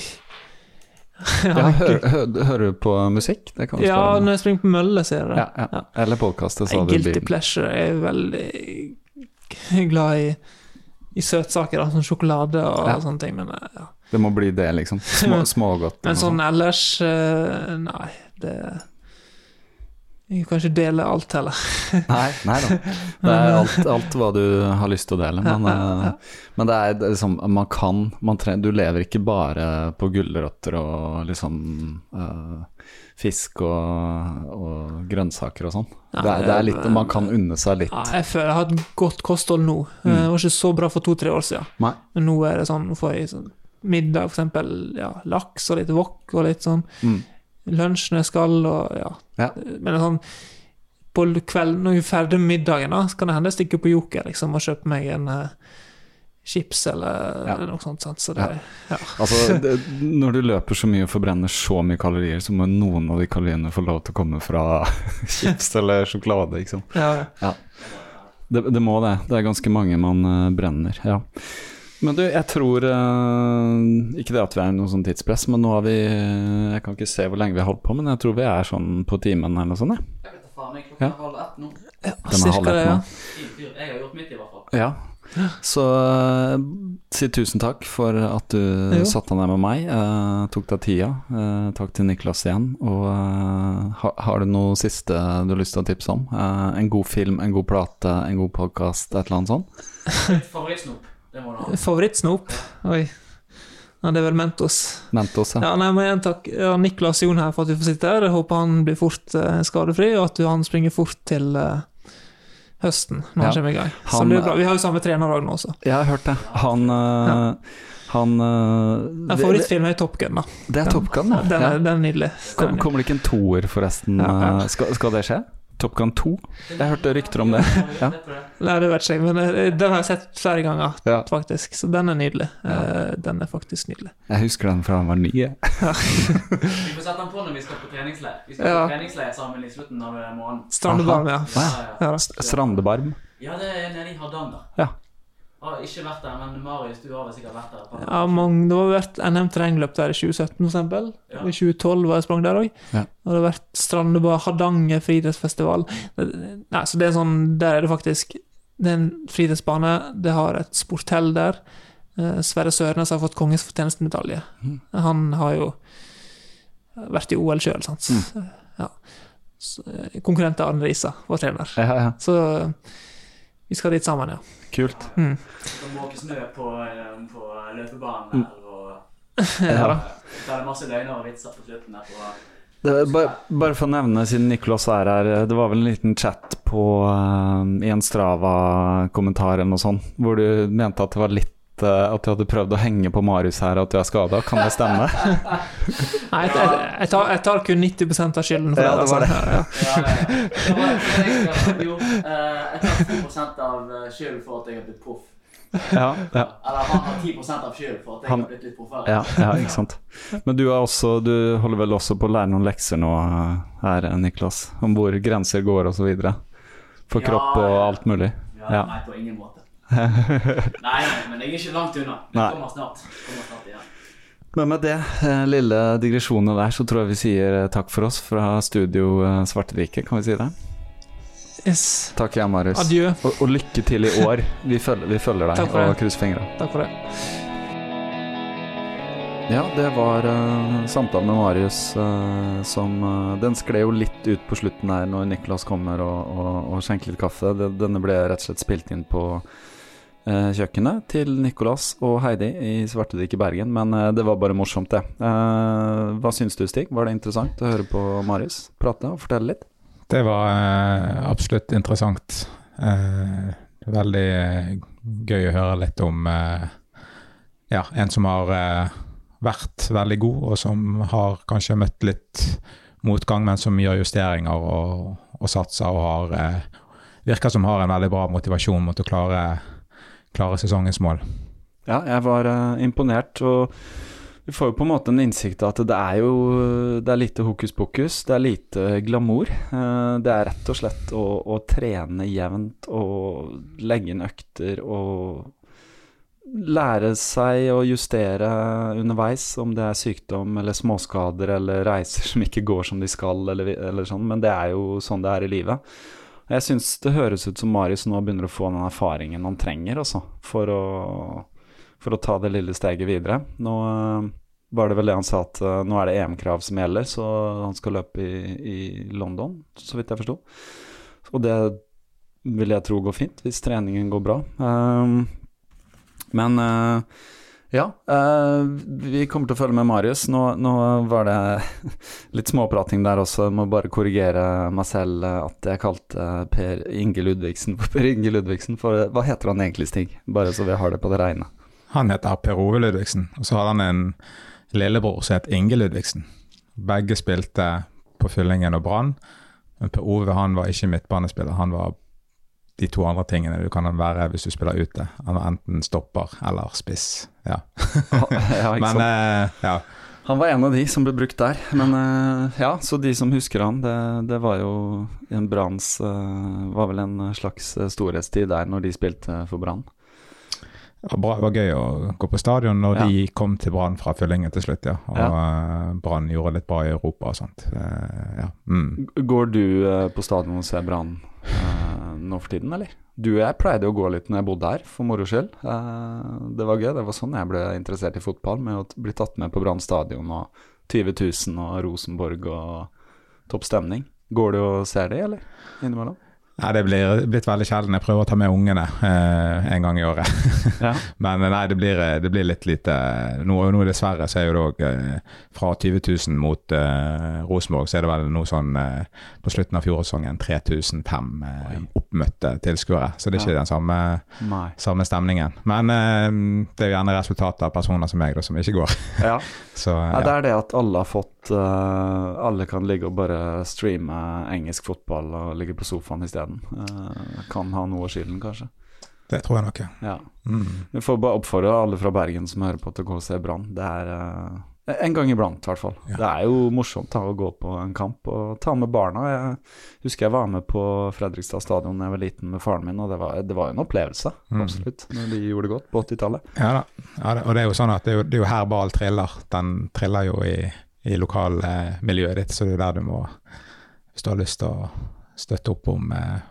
hører du på musikk? Det kan når jeg springer på mølle, ser jeg det. Ja. Eller podcast, så du guilty pleasure er veldig glad i søtsaker, som sjokolade og sånne ting, men det må bli det, liksom. Smågodt. Men sånn ellers, nei, det... Jeg kan ikke dele alt heller. Nei da. Det er alt hva du har lyst til å dele, men det er liksom, du lever ikke bare på gulrøtter og liksom fisk og grønnsaker og sånn. Det er litt, man kan unne seg litt. Jeg føler jeg har et godt kosthold nå. Det var ikke så bra for 2-3 år siden. Nei. Men nå er det sånn, nå får jeg sånn middag, for eksempel, laks og litt wok og litt sånn. Lunsj når jeg skal, og men sånn, på kvelden når jeg er ferdig med middagen da, så kan det hende jeg stikke på Joker liksom, og kjøpe meg en chips eller noe sånt, så det, Altså, når du løper så mye og forbrenner så mye kalorier, så må noen av de kaloriene få lov til å komme fra chips eller sjokolade, liksom. Det må det er ganske mange man brenner, Men du, jeg tror ikke det at vi er noe sånn tidspress, men nå har vi, jeg kan ikke se hvor lenge vi har holdt på, men jeg tror vi er sånn på timen eller noe sånt. Jeg vet da faen, klokken er 12:30 nå. Cirka det, Jeg har gjort mitt i hvert fall. Ja, så si tusen takk for at du satt deg ned med meg, tok deg tida, takk til Niklas igjen, og har du noe siste du har lyst til å tipse om? En god film, en god plate, en god podcast, et eller annet sånt? Favorittsnop. Favorittsnop? Oi. Ja, det er vel Mentos. Mentos, nei, men takk Niklas Jon her for at du får sitte her. Jeg håper han blir fort skadefri, og at han springer fort til høsten når han kommer i gang. Så det er bra. Vi har jo samme trener nå også. Jeg har hørt det. Favorittfilmen er Top Gun da. Det er Top Gun, Den er nydelig. Kommer det ikke en toer forresten? Skal det skje? Top Gun 2? Jeg hørte rykter om det. Nei, det vet jeg, men den har jeg sett flere ganger, faktisk. Så den er nydelig. Den er faktisk nydelig. Jeg husker den fra den var ny. Vi får sette den på når vi skal på treningsleir. Vi skal på treningsleir sammen i slutten av måneden. Strandebarm, Strandebarm? Ja, det er nede i Hardanger. Ja. Jeg har ikke vært der, men Marius, du har vel sikkert vært der. Det har vært NM-terrengløp der i 2017 for eksempel. I 2012 var jeg sprang der også. Og det har vært Strandebar, Hardanger friidrettsfestival. Nei, så det er sånn, der er det faktisk det er en fritidsbane, det har et sporthell der. Sverre Sørnes har fått kongens fortjenestemedalje. Han har jo vært i OL selv, sant? Ja. Konkurrent av Arne Risa var trener. Så vi skal dit sammen, ja. Kult. Så måke snø på løpebanen der, Ja da. det masse løgner og vitser på slutten der på... Bare for å nevne, siden Nicholas er her, det var vel en liten chat på i en Strava-kommentar eller noe sånt, hvor du mente at det var litt at du hadde prøvd å henge på Marius her, at du er skadet. Kan det stemme? Nei, jeg tar kun 90% av skylden for det. Det var det. Jo, jeg tar 10% av skylden for at jeg har blitt proff. Ja. Eller han har 10% av skylden for at jeg har blitt litt proffere. Ja, ikke sant. Men du holder vel også på å lære noen lekser nå her, Nicholas, om hvor grenser går og så videre, for kropp og alt mulig. Nei, på ingen måte. Nei, men jeg er ikke langt unna. Det kommer snart igjen. Men med det lille digresjonen der, så tror jeg vi sier takk for oss fra Studio Svarterike, kan vi si det? Yes. Takk, ja, Marius. Adjø. Og lykke til i år. Vi følger deg og krysser fingre. Takk for det. Ja, det var samtalen med Marius som den skled jo litt ut på slutten her når Nicholas kommer og skjenker litt kaffe. Denne ble rett og slett spilt inn på kjøkkenet til Nicholas og Heidi i Svartedijk i Bergen, men det var bare morsomt det. Hva syns du, Stig? Var det interessant å høre på Marius prate og fortelle litt? Det var absolutt interessant. Veldig gøy å høre litt om en som har vært veldig god, og som har kanskje møtt litt motgang, men som gjør justeringer og satser og virker som har en veldig bra motivasjon mot å klare sesongens mål. Ja, jeg var imponert, og vi får jo på en måte en innsikt av at det er lite hokus pokus, det er lite glamour. Det er rett og slett å trene jevnt og legge inn økter og lære seg å justere underveis, om det er sykdom eller småskader eller reiser som ikke går som de skal eller sånn, men det er jo sånn det er i livet. Jeg synes det høres ut som Marius nå begynner å få den erfaringen han trenger også, for å ta det lille steget videre. Nå var det vel det han sa, at nå er det EM-krav som gjelder, så han skal løpe i London, så vidt jeg forstod. Og det vil jeg tro går fint, hvis treningen går bra. Men vi kommer til å følge med Marius. Nå var det litt småprating der også. Jeg må bare korrigere meg selv at jeg kalte Per Inge Ludvigsen for Per Inge Ludvigsen. For hva heter han egentlig, Stig? Bare så vi har det på det regne. Han heter Per Ove Ludvigsen, og så har han en lillebror som heter Inge Ludvigsen. Begge spilte på Fyllingen og Brann, men Per Ove han var ikke midtbanespiller. Han var de to andre tingene du kan være hvis du spiller ute. Han var enten stopper eller spiss. Ja. Men, Han var en av de som ble brukt der. Men så de som husker han, det var jo en Branns, var vel en slags storhetstid der når de spilte for Brann. Det var gøy å gå på stadion når de kom til Brann fra Fyllingen til slutt, og Brann gjorde litt bra i Europa og sånt. Går du på stadion og ser Brann nå for tiden, eller? Du og jeg pleide å gå litt når jeg bodde her, for moro skyld. Det var gøy, det var sånn jeg ble interessert i fotball, med å bli tatt med på Brann stadion og 20 000 og Rosenborg og topp stemning. Går du og ser det, eller? Innimellom? Nei, det blir blitt veldig sjelden. Jeg prøver å ta med ungene en gang i året. Men nei, det blir litt lite. Nå dessverre så er jo det også fra 20 000 mot Rosenborg, så er det vel noe sånn på slutten av fjorårssesongen 3005 oppmøtte tilskuere. Så det er ikke den samme stemningen. Men det er jo gjerne resultatet av personer som meg da, som ikke går. Så, det er det at alle har fått alle kan ligge og bare streame engelsk fotball og ligge på sofaen i stedet. Kan ha noe å skylden, kanskje. Det tror jeg nok, ja. Vi får bare oppfordre alle fra Bergen som hører på til å gå og se Brann. Det er en gang iblant, i hvert fall. Det er jo morsomt å gå på en kamp og ta med barna. Jeg husker jeg var med på Fredrikstad stadion da jeg var liten med faren min, og det var en opplevelse, absolutt, når de gjorde det godt på 80-tallet. Ja, og det er jo sånn at det er jo her ball triller. Den triller jo i lokalmiljøet ditt, så det er der du må, hvis du har lyst til å støtte opp om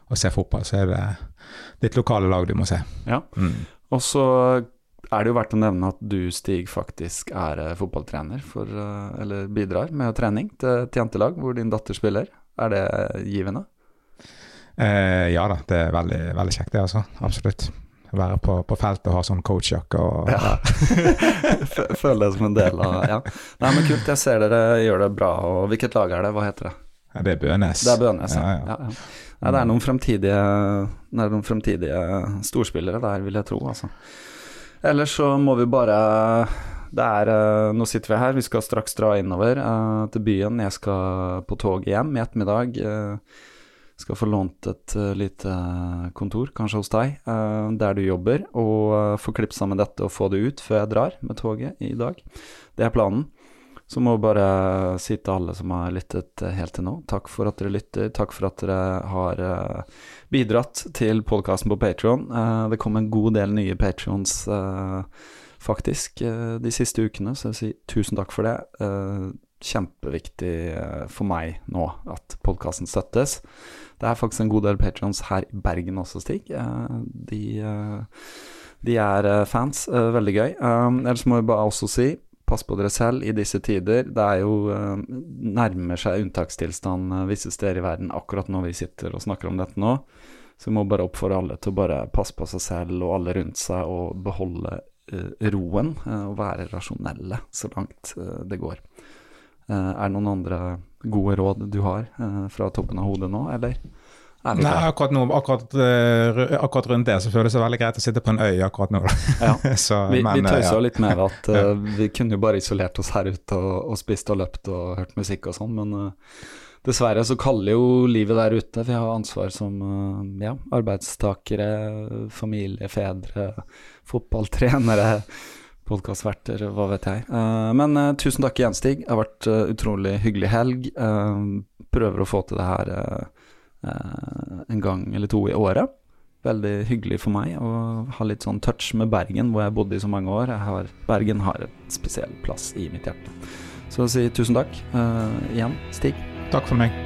å se fotball, så det ditt lokale lag du må se. Ja, og så det jo verdt å nevne at du, Stig, faktisk fotballtrener eller bidrar med trening til jentelag, hvor din datter spiller. Det givende? Ja da, det veldig, veldig kjekt det, altså. Absolutt. Være på feltet og ha sånn coachjakke og... Ja. Føler det som en del av... Ja. Nei, men kult, jeg ser dere gjør det bra. Og hvilket lag det? Hva heter det? Ja, det Bønes. Det Bønes, ja. Ja. Nei, det noen fremtidige storspillere der, vil jeg tro, altså. Ellers så må vi bare... nå sitter vi her, vi skal straks dra innover til byen. Jeg skal på tog hjem i ettermiddag. Skal få lånt et lite kontor, kanskje hos deg, der du jobber, og få klippet sammen dette og få det ut før jeg drar med toget i dag. Det planen. Så må jeg bare si til alle som har lyttet helt til nå, takk for at dere lytter, takk for at dere har bidratt til podcasten på Patreon. Det kom en god del nye Patreons faktisk de siste ukene, så jeg vil si tusen takk for det. Kjempeviktig for meg nå at podcasten støttes. Det faktisk en god del Patreons her i Bergen også, Stig. De fans, veldig gøy. Ellers må jeg bare også si, pass på dere selv i disse tider. Det jo nærmer seg unntakstilstand visse steder i verden akkurat når vi sitter og snakker om dette nå. Så vi må bare oppfordre alle til å bare passe på seg selv og alle rundt seg og beholde roen og være rasjonelle så langt det går. Det noen andre gode råd du har fra toppen av hodet nå, eller? Nei, akkurat rundt det så føles det veldig greit å sitte på en øy akkurat nå. Ja, vi tøyser litt med at vi kunne jo bare isolert oss her ute og spist og løpt og hørt musikk og sånn, men dessverre så kaller jo livet der ute. Vi har ansvar som arbeidstakere, familie, fedre, fotballtrenere, podcastverter, hva vet jeg. Men tusen takk igjen, Stig. Det har vært utrolig hyggelig helg. Prøver å få til det her en gang eller to i året. Veldig hyggelig for meg å ha litt sånn touch med Bergen, hvor jeg bodde i så mange år. Bergen har et spesiell plass i mitt hjerte. Så si tusen takk igjen, Stig. Takk for meg.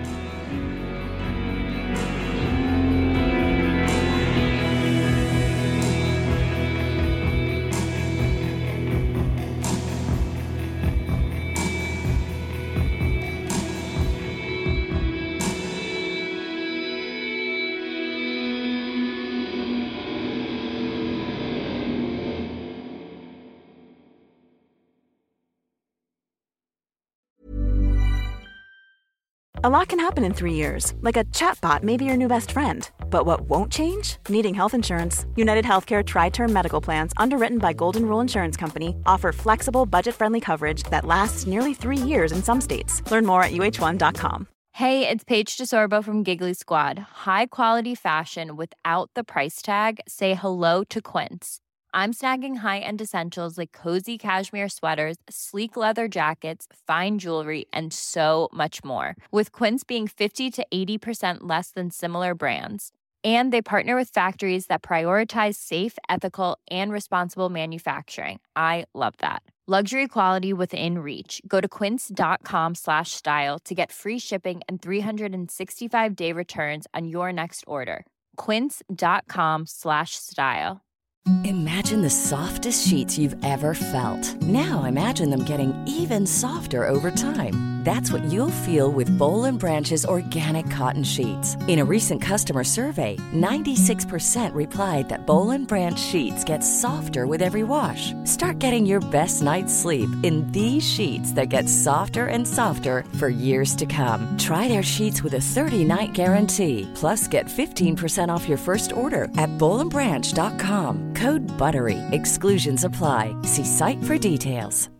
A lot can happen in 3 years, like a chatbot may be your new best friend. But what won't change? Needing health insurance. United Healthcare Tri-Term Medical Plans, underwritten by Golden Rule Insurance Company, offer flexible, budget-friendly coverage that lasts nearly 3 years in some states. Learn more at uh1.com. Hey, it's Paige DeSorbo from Giggly Squad. High quality fashion without the price tag. Say hello to Quince. I'm snagging high-end essentials like cozy cashmere sweaters, sleek leather jackets, fine jewelry, and so much more. With Quince being 50 to 80% less than similar brands. And they partner with factories that prioritize safe, ethical, and responsible manufacturing. I love that. Luxury quality within reach. Go to quince.com/style to get free shipping and 365-day returns on your next order. Quince.com/style. Imagine the softest sheets you've ever felt. Now imagine them getting even softer over time. That's what you'll feel with Boll & Branch's organic cotton sheets. In a recent customer survey, 96% replied that Boll & Branch sheets get softer with every wash. Start getting your best night's sleep in these sheets that get softer and softer for years to come. Try their sheets with a 30-night guarantee. Plus, get 15% off your first order at bollandbranch.com. Code BUTTERY. Exclusions apply. See site for details.